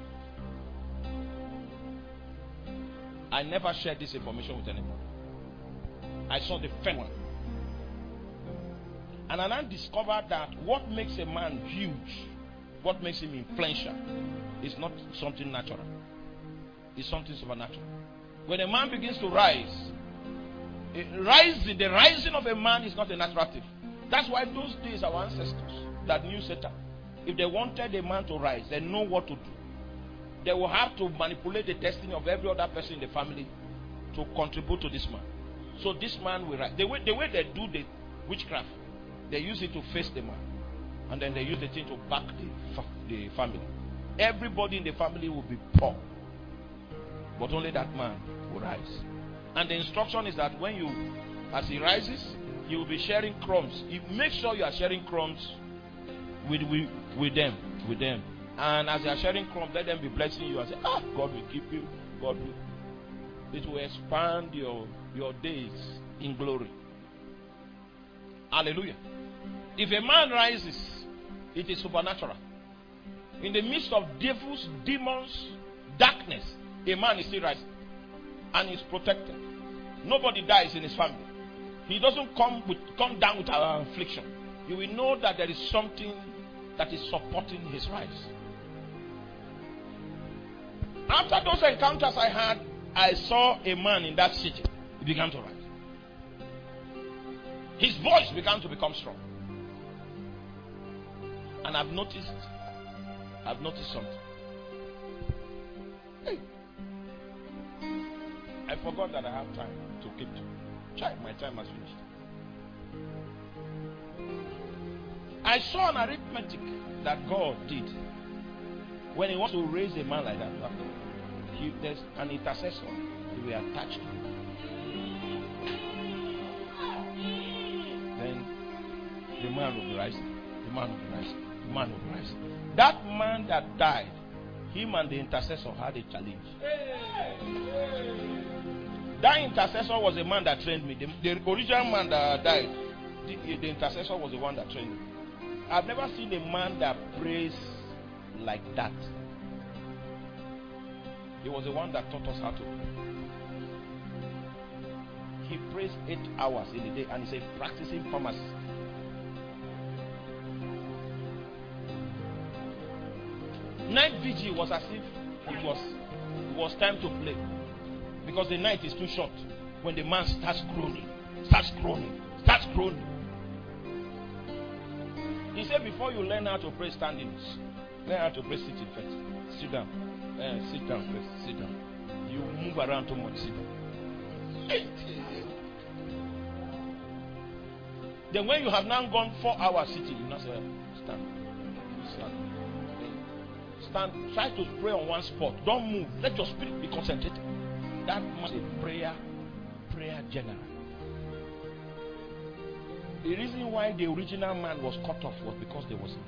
I never shared this information with anyone. I saw the first one. And I now discovered that what makes a man huge, what makes him influential, is not something natural. It's something supernatural. When a man begins to rise, the rising of a man is not a natural thing. That's why those days our ancestors that knew Satan, if they wanted a man to rise, they know what to do. They will have to manipulate the destiny of every other person in the family to contribute to this man. So this man will rise. The way they do the witchcraft, they use it to face the man, and then they use the thing to back the family. Everybody in the family will be poor, but only that man will rise. And the instruction is that when as he rises, you will be sharing crumbs. You make sure you are sharing crumbs with them. And as they are sharing crumbs, let them be blessing you and say, God will keep you. God will. It will expand your days in glory. Hallelujah. If a man rises, it is supernatural. In the midst of devils, demons, darkness, a man is still rising. And is protected. Nobody dies in his family. He doesn't come down with our affliction. You will know that there is something that is supporting his rise. After those encounters I had, I saw a man in that city. He began to rise. His voice began to become strong. And I've noticed something. Hey. I forgot that I have time to keep. Check, my time has finished. I saw an arithmetic that God did when He wants to raise a man like that. There's an intercessor He will attach to him. Then the man will be rising. The man will be rising. The man will be rising. That man that died, him and the intercessor had a challenge. That intercessor was the man that trained me. The original man that died, the intercessor was the one that trained me. I've never seen a man that prays like that. He was the one that taught us how to pray. He prays 8 hours in a day, and he's a practicing pharmacist. Night vigil was as if it was time to play, because the night is too short. When the man starts groaning. He said, before you learn how to pray standing, learn how to pray sitting first. Sit down. Sit down first. Sit down. You move around too much. Sit down. Then when you have now gone 4 hours sitting, you now say, stand. Stand. Try to pray on one spot. Don't move. Let your spirit be concentrated. That must be prayer general. The reason why the original man was cut off was because there was.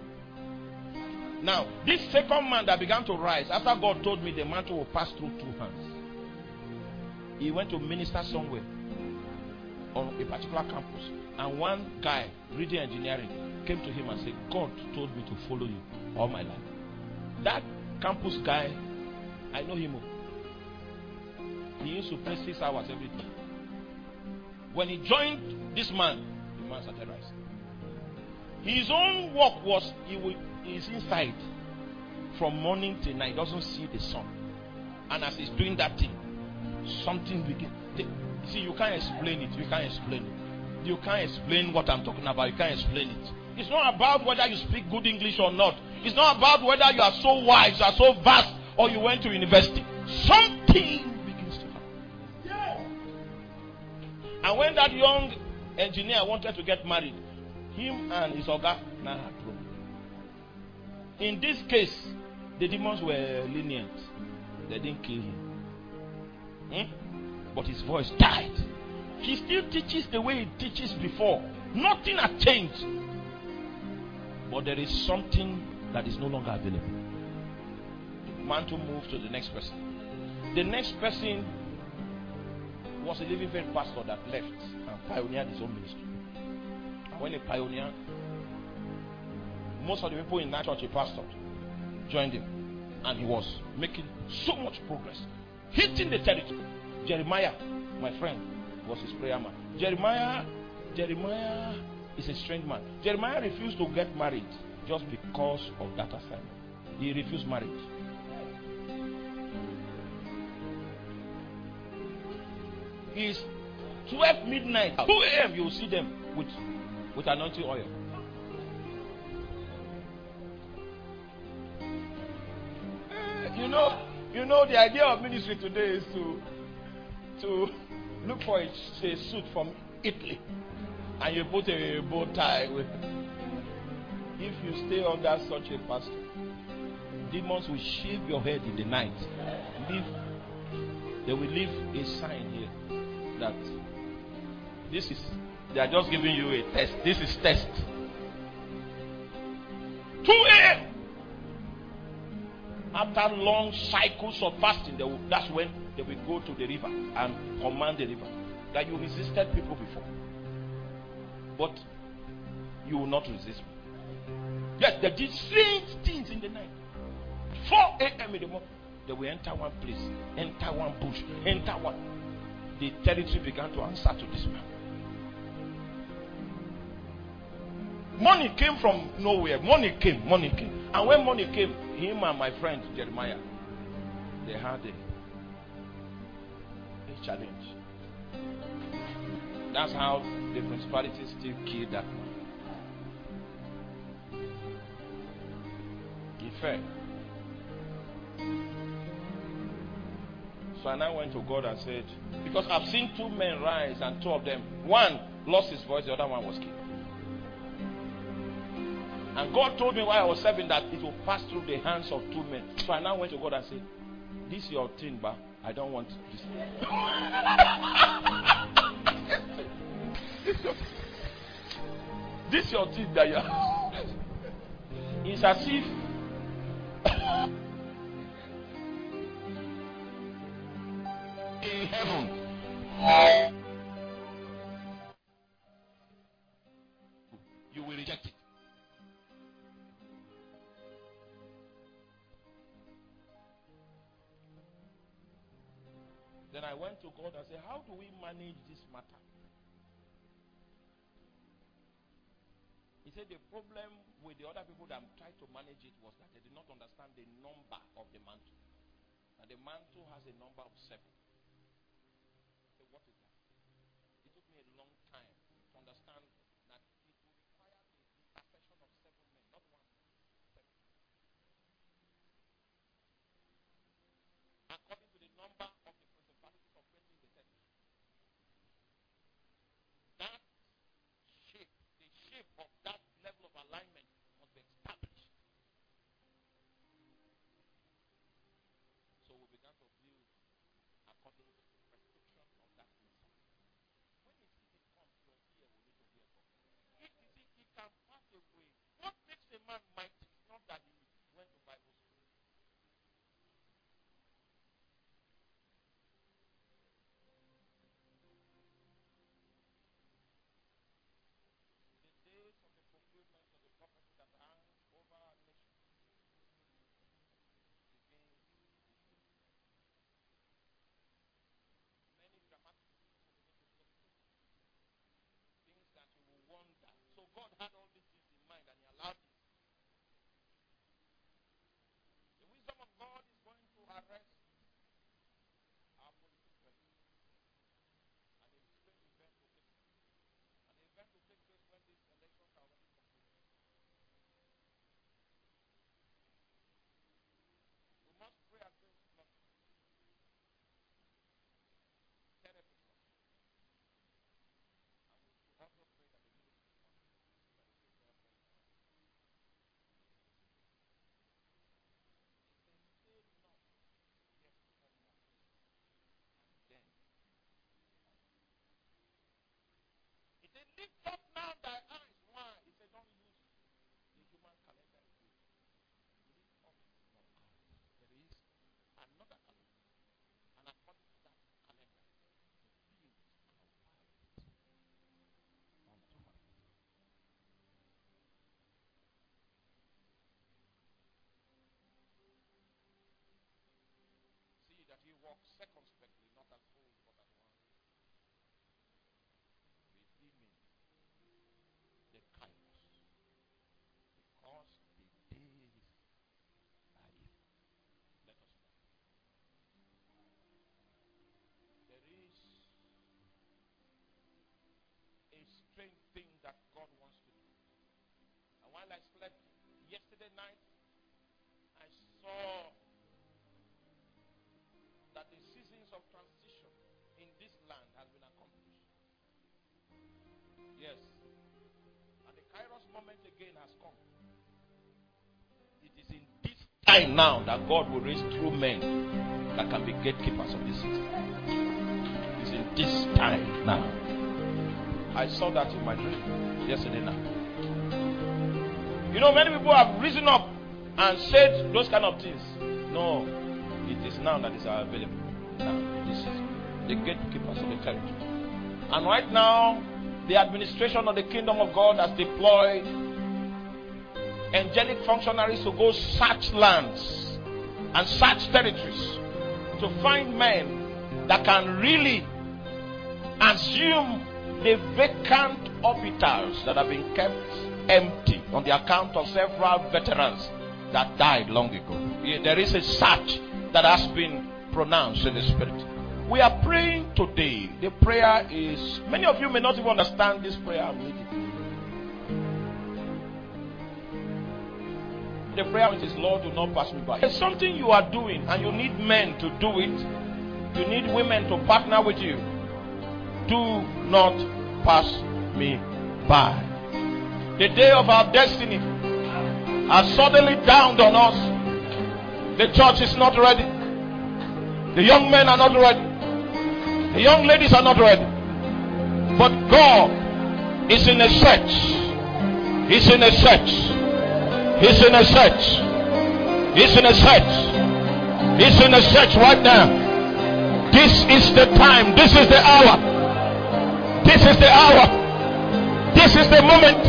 Now, this second man that began to rise, after God told me the mantle will pass through 2 hands, he went to minister somewhere on a particular campus. And one guy, reading engineering, came to him and said, God told me to follow you all my life. That campus guy, I know him. He used to pray 6 hours every day. When he joined this man, the man started rising. His own work was, he's inside from morning till night. He doesn't see the sun. And as he's doing that thing, something begins. See, you can't explain it. You can't explain it. You can't explain what I'm talking about. You can't explain it. It's not about whether you speak good English or not. It's not about whether you are so wise, you are so vast, or you went to university. Something begins to happen. Yeah. And when that young engineer wanted to get married, him and his oga now had problem. In this case, the demons were lenient. They didn't kill him. But his voice died. He still teaches the way he teaches before. Nothing has changed. But there is something that is no longer available. Man to move to the next person. The next person was a living faith pastor that left and pioneered his own ministry. And when he pioneered, most of the people in that church he pastored joined him. And he was making so much progress. Hitting the territory. Jeremiah, my friend, was his prayer man. Jeremiah is a strange man. Jeremiah refused to get married just because of that assignment. He refused marriage. It's 12 midnight, 2 a.m. you will see them with anointing oil. You know the idea of ministry today is to look for a suit from Italy and you put a bow tie with. If you stay under such a pastor, demons will shave your head in the night. They will leave a sign here that they are just giving you a test. This is test. 2 a.m. After long cycles of fasting, that's when they will go to the river and command the river. That you resisted people before. But you will not resist me. Yes, they did strange things in the night. 4 a.m. in the morning, they will enter one place, enter one bush, enter one. The territory began to answer to this man. Money came from nowhere. Money came. And when money came, him and my friend Jeremiah, they had a challenge. That's how the principality still killed that man. He fell. So I now went to God and said, because I've seen 2 men rise and 2 of them, one lost his voice, the other one was killed. And God told me while I was serving that it will pass through the hands of 2 men. So I now went to God and said, this is your thing, but I don't want this. This is your thing that you are. It's as if in heaven. You will reject it. Then I went to God and said, how do we manage this matter? He said the problem with the other people that tried to manage it was that they did not understand the number of the mantle. And the mantle has a number of 7. So what is that? It took me a long time to understand that it will require the intercession of 7 men, not 1. 7. According to the number of the principalities operating in the church. That shape, the shape of that level of alignment must be established. So we began to build according to the prescription of that insight. When the season comes, your ear will need to hear God. It can pass away. What makes a man mighty is not that he went to Bible school. The days of the fulfillment of the prophecy that hang over our nation begin. Many dramatic things will begin to take place. Things that you will wonder. So God had all these things in mind and he allowed it. The wisdom of God is going to arrest our political president. And a strange event will take place. And the event will take place when these elections are already completed. We must pray against nothing. Therapy. And we should also pray that the ministry is not. He said, lift up now thy eyes. Why? He said, don't use the human calendar again. Lift up your eyes. There is another calendar. And according to that calendar, the fields are white unto harvest. See that ye walk circumspectly, not as fools, but as wise. Redeeming the kindness, because the days are evil. Let us pray. There is a strange thing that God wants to do. And while I slept yesterday night, I saw that the seasons of transition in this land has been accomplished. Yes. And the Kairos moment again has come. It is in this time now that God will raise true men that can be gatekeepers of this city. It is in this time now. I saw that in my dream yesterday night. You know, many people have risen up and said those kind of things. No, it is now that is available. Now, this is the gatekeepers of the territory. And right now, the administration of the kingdom of God has deployed angelic functionaries to go search lands and search territories to find men that can really assume the vacant orbitals that have been kept empty on the account of several veterans that died long ago. There is a search that has been pronounced in the spirit. We are praying today. The prayer is, many of you may not even understand this prayer I'm leading. The prayer is, Lord, do not pass me by. There's something you are doing and you need men to do it. You need women to partner with you. Do not pass me by. The day of our destiny has suddenly dawned on us. The church is not ready. The young men are not ready. The young ladies are not ready. But God is in a search. He's in a search. He's in a search. He's in a search. He's in a search right now. This is the time. This is the hour. This is the hour. This is the moment.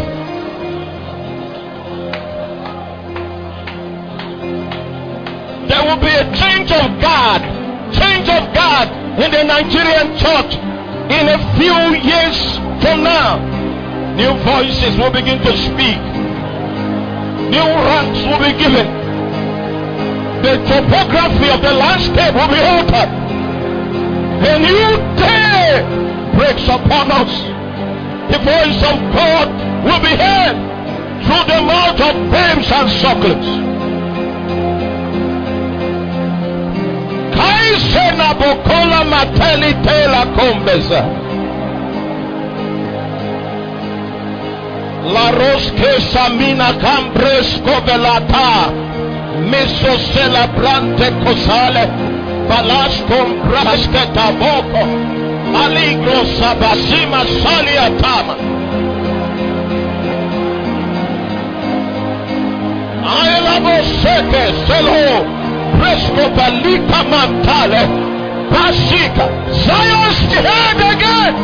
There will be a change of guard. Change of guard in the Nigerian church in a few years from now. New voices will begin to speak. New ranks will be given. The topography of the landscape will be altered. A new day breaks upon us. The voice of God will be heard through the mouth of babes and sucklings. Kaisena bokola mateli tela kombeza. La rosque samina cambresco velata. Meso celebrante cosale. Balas compraste taboco. Aligro sabasima saliatama. Aelabo seke selo. Fresco Valita Mantale Bashika. Zion's heard again.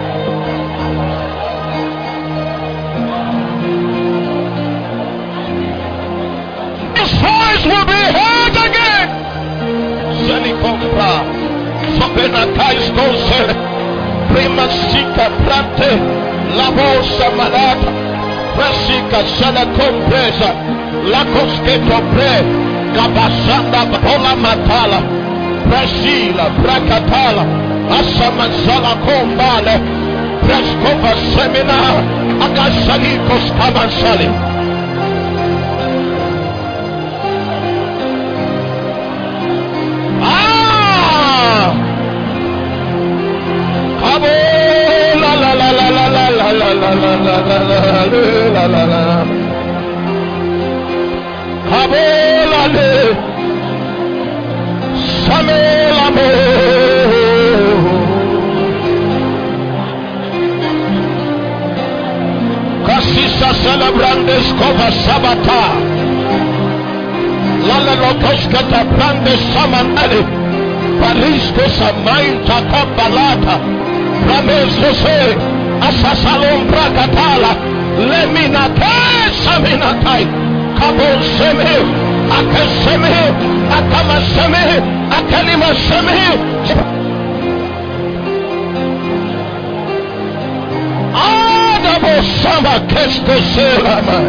His voice will be heard again. Senicompra Sopena Kais Consel Prima Sika Prante Labosa Malata Prasika Sala Compresa La Cosqueto Pre Kabashanda Pola Matala Brasila Brakatala Asamasala Kombale Preskova Seminar Akasalikos Kamansali. Kabo la la la la la la la la la la la la la. Kabolale Samelamo Casisa celebrandes Cova Sabata Lala Lokoskata Brandes Samanale Parisco Samaita Kabalata Ramesose Asasalom Brakatala Leminate Saminatai Kabon Seme, Akaseme, Akamaseme, Akalima Seme. Adabo Sama Kesko Selama.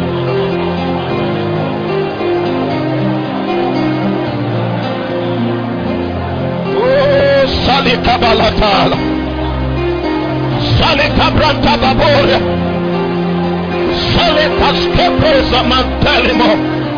Oh, Sali Kabalatala, Sali Kabranta Baboria. Salitas Kepresa Mantelimo.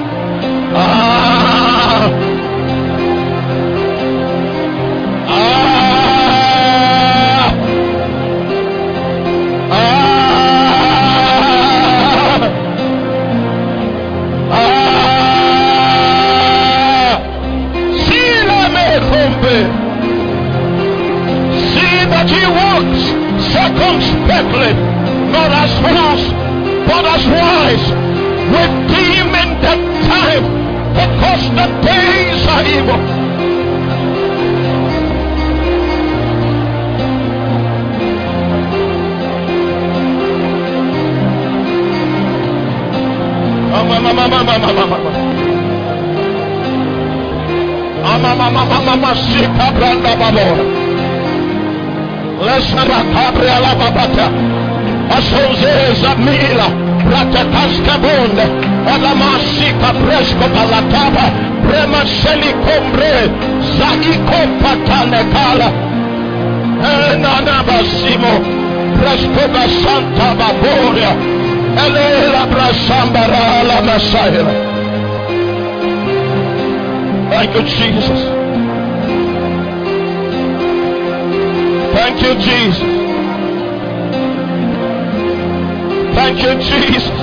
See that he walks circumspectly, not as fools, but as wise, redeeming the time, because the days are evil. Mila Pratakas Kabunde Alamasika Presco Palataba Prema Seli Combre, Zaiko Patane Kala, Nana Basimo, Prascoba Santa Baboria, Elela Brasambara la Messiah. Thank you, Jesus. Thank you, Jesus. Thank you, Jesus.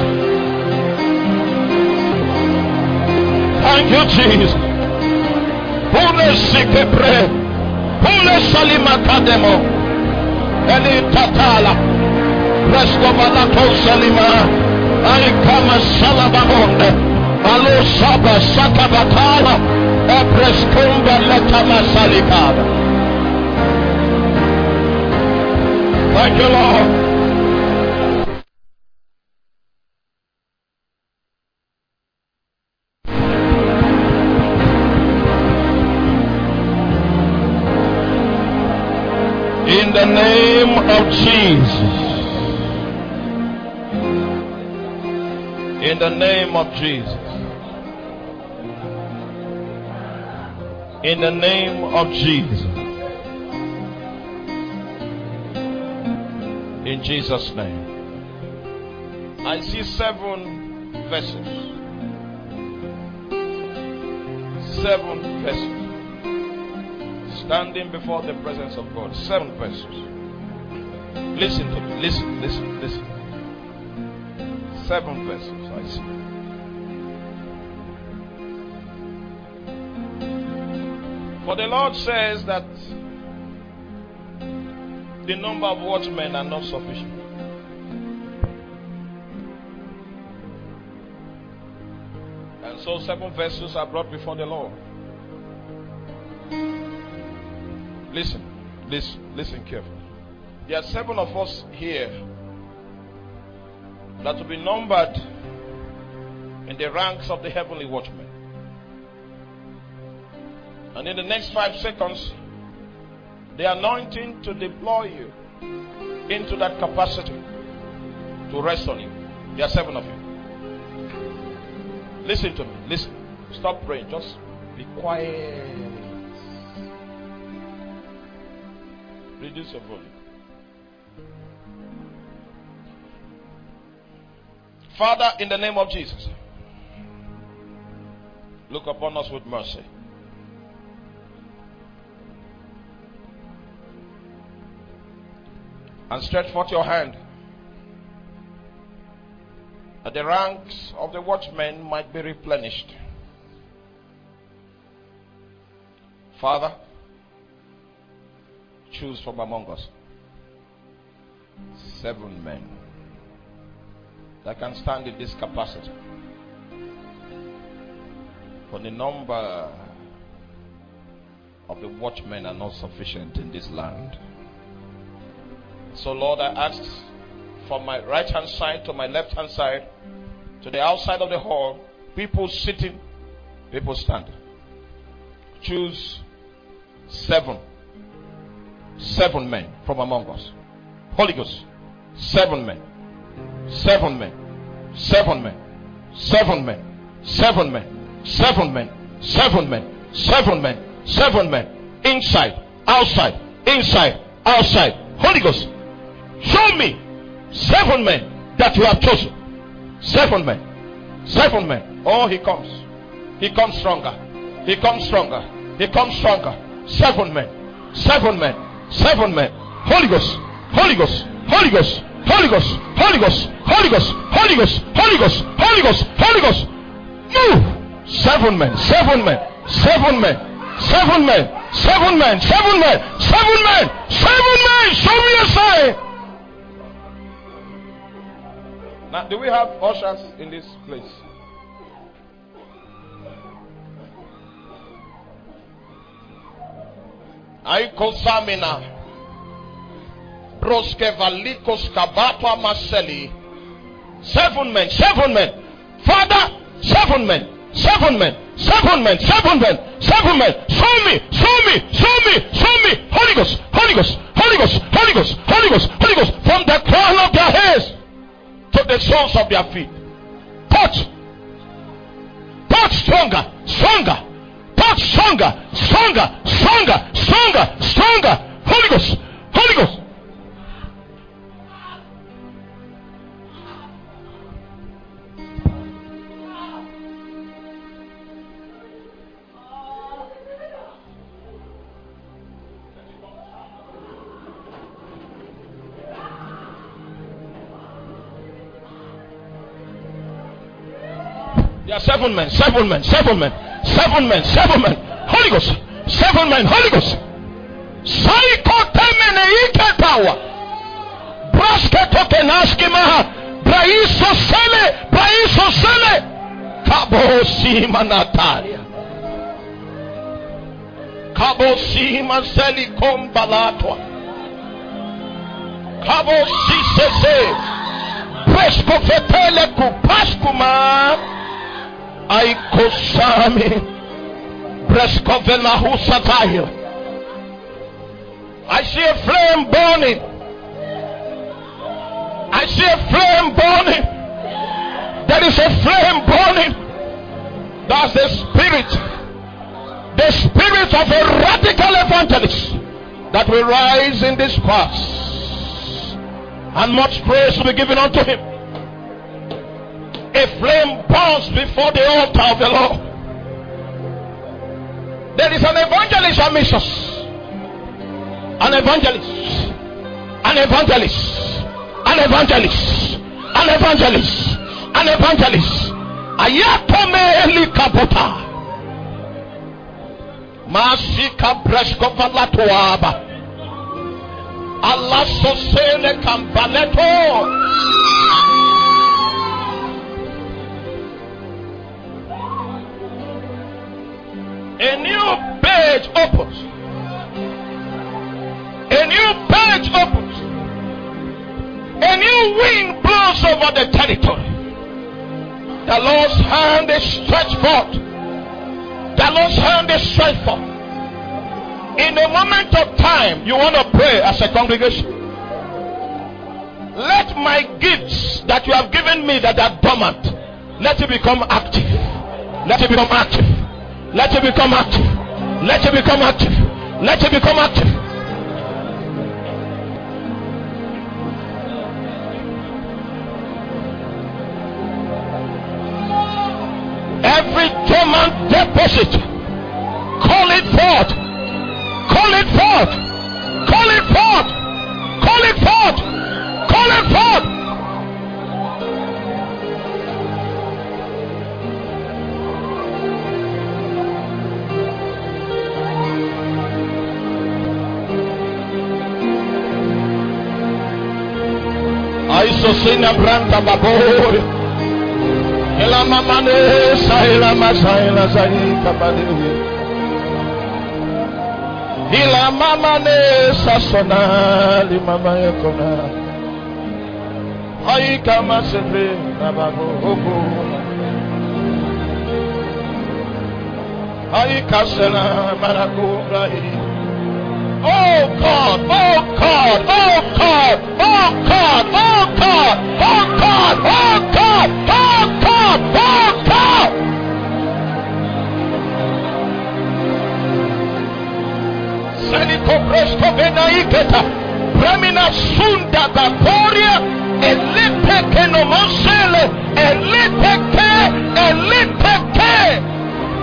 Thank you, Jesus. Pule Sikebre, Pule Salima Kademo, Eli Tatala, Presto Malato Salima, Aikama Salabamonde, Alo Saba Sakabatala, Eprescumba Letama Salikada. Thank you, Lord. In the name of Jesus. In the name of Jesus. In the name of Jesus. In Jesus' name. I see 7 vessels. 7 vessels. Standing before the presence of God. 7 vessels. Listen to me. Listen. 7 vessels I see. For the Lord says that the number of watchmen are not sufficient. And so 7 vessels are brought before the Lord. Listen carefully. There are 7 of us here that will be numbered in the ranks of the heavenly watchmen. And in the next 5 seconds, the anointing to deploy you into that capacity to rest on you. There are 7 of you. Listen to me. Listen. Stop praying. Just be quiet. Reduce your volume. Father, in the name of Jesus, look upon us with mercy. And stretch forth your hand, that the ranks of the watchmen might be replenished. Father, choose from among us 7 men that can stand in this capacity. For the number of the watchmen are not sufficient in this land. So Lord, I ask from my right hand side to my left hand side, to the outside of the hall, people sitting, people standing. Choose 7 men from among us. Holy Ghost, 7 men. 7 men. 7 men. 7 men. 7 men. 7 men. 7 men. 7 men. 7 men. Inside, outside, inside, outside. Holy Ghost, show me 7 men that you have chosen. 7 men. 7 men. Oh, he comes. He comes stronger. He comes stronger. He comes stronger. 7 men. 7 men. 7 men. Holy Ghost. Holy Ghost. Holy Ghost. Holy Ghost. Holy Ghost. Holy Ghost. Holy Ghost. Holy Ghost. Holy Ghost. Holy Ghost. Move. 7 men. 7 men. 7 men. 7 men. 7 men. 7 men. 7 men. 7 men. Show me a sign. Now, do we have ushers in this place? Aiko Samina Broske Valikos Kabatwa Maseli. 7 men, 7 men. Father, 7 men, 7 men, 7 men, 7 men, 7 men. Show me, show me, show me, show me. Holy Ghost, Holy Ghost, Holy Ghost, Holy Ghost, Holy Ghost, Holy Ghost. From the crown of their heads to the soles of their feet. Touch. Touch stronger, stronger, Shout stronger, stronger, stronger, stronger, stronger. Holy Ghost, Holy Ghost. There are 7 men, 7 men, 7 men, 7 men, 7 men. Holy Ghost, 7 men, Holy Ghost. Psycho temene ike power. Braske tokenaski maha. Braiso sele. Kabo si manataria. Kabo si maseli kombalatwa. Kabo si sese. Presko fetele kupaskuma. Aikosami Breskovela Husatahil. I see a flame burning. I see a flame burning. There is a flame burning. That's the spirit of a radical evangelist that will rise in this class, and much praise will be given unto him. A flame burns before the altar of the Lord. There is an evangelist amidst us. An evangelist. An evangelist. An evangelist. An evangelist. An evangelist. Ayatome elikabota. Masika breshkovalatoaba. Allah sosele kambaleto. A new page opens. A new page opens. A new wind blows over the territory. The Lord's hand is stretched forth. The Lord's hand is stretched forth. In a moment of time, you want to pray as a congregation. Let my gifts that you have given me that are dormant, let it become active. Let it become active. Let it become active. Let it become active. Let it become active. Every dormant deposit, call it forth. Call it forth. Call it forth. Call it forth. Call it forth. Aisosina branta babori. Ela mamane saila masaila zaika badiri. Ila mamane sasonali mama yekona. Aika masebe na babu oku. Aika sela marakurai. Oh God, oh God, oh God, oh God, oh God, oh God, oh God, oh God, oh God. Seliko presko venaiketa, premina sunda bakoria, eliteke no monsele, eliteke.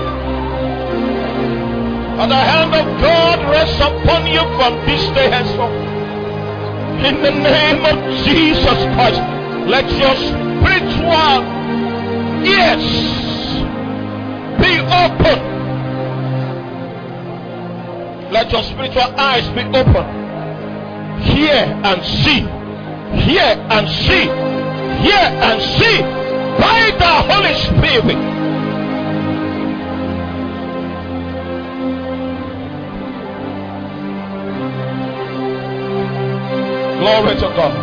And the hand of God rests upon you from this day henceforth. In the name of Jesus Christ, let your spiritual ears be open. Let your spiritual eyes be open. Hear and see. Hear and see. Hear and see. By the Holy Spirit. Glory to God.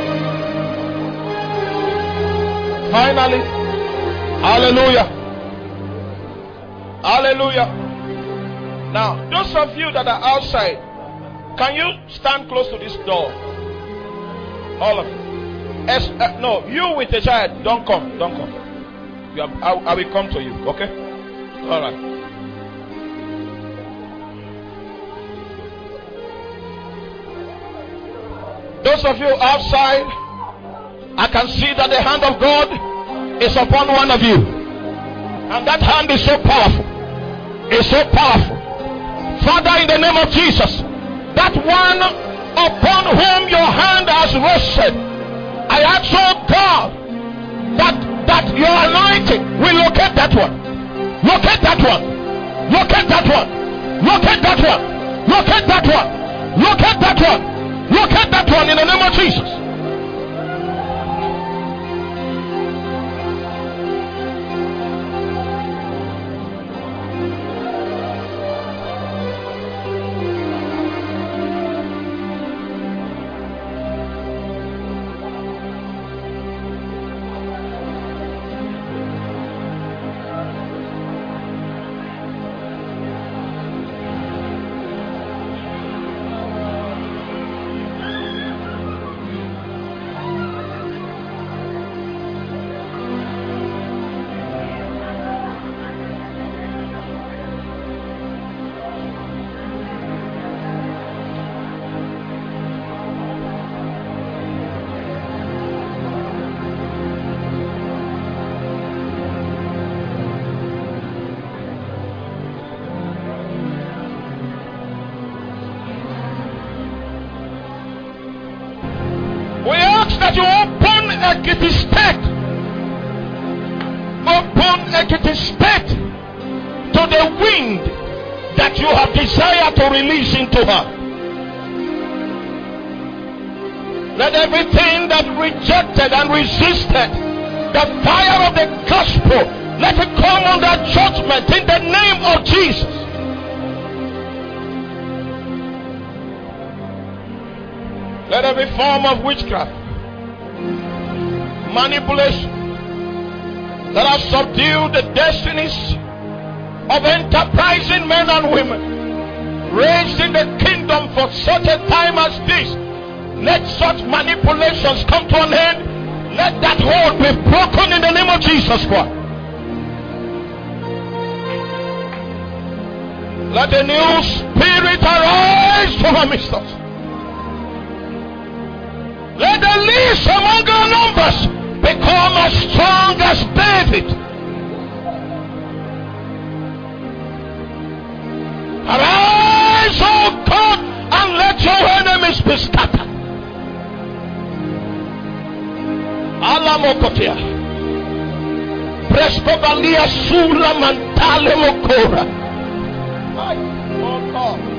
Finally, hallelujah. Hallelujah. Now, those of you that are outside, can you stand close to this door? All of you. No, you with a child, don't come. Don't come. I will come to you, okay? All right. Those of you outside, I can see that the hand of God is upon one of you. And that hand is so powerful. It's so powerful. Father, in the name of Jesus, that one upon whom your hand has rested, I ask, oh God, that your anointing will locate that one. Locate that one. Locate that one. Locate that one. Locate that one. Locate that one. Locate that one in the name of Jesus. That you open Ekiti State, open Ekiti State to the wind that you have desired to release into her. Let everything that rejected and resisted the fire of the gospel, let it come under judgment in the name of Jesus. Let every form of witchcraft, manipulation that have subdued the destinies of enterprising men and women raised in the kingdom for such a time as this, let such manipulations come to an end. Let that hold be broken in the name of Jesus Christ. Let a new spirit arise from amidst us. Let the least among our numbers become as strong as David. Arise, O God, and let your enemies be scattered. Alamokotia. Prescobalia sula mantale mokora. Oh God.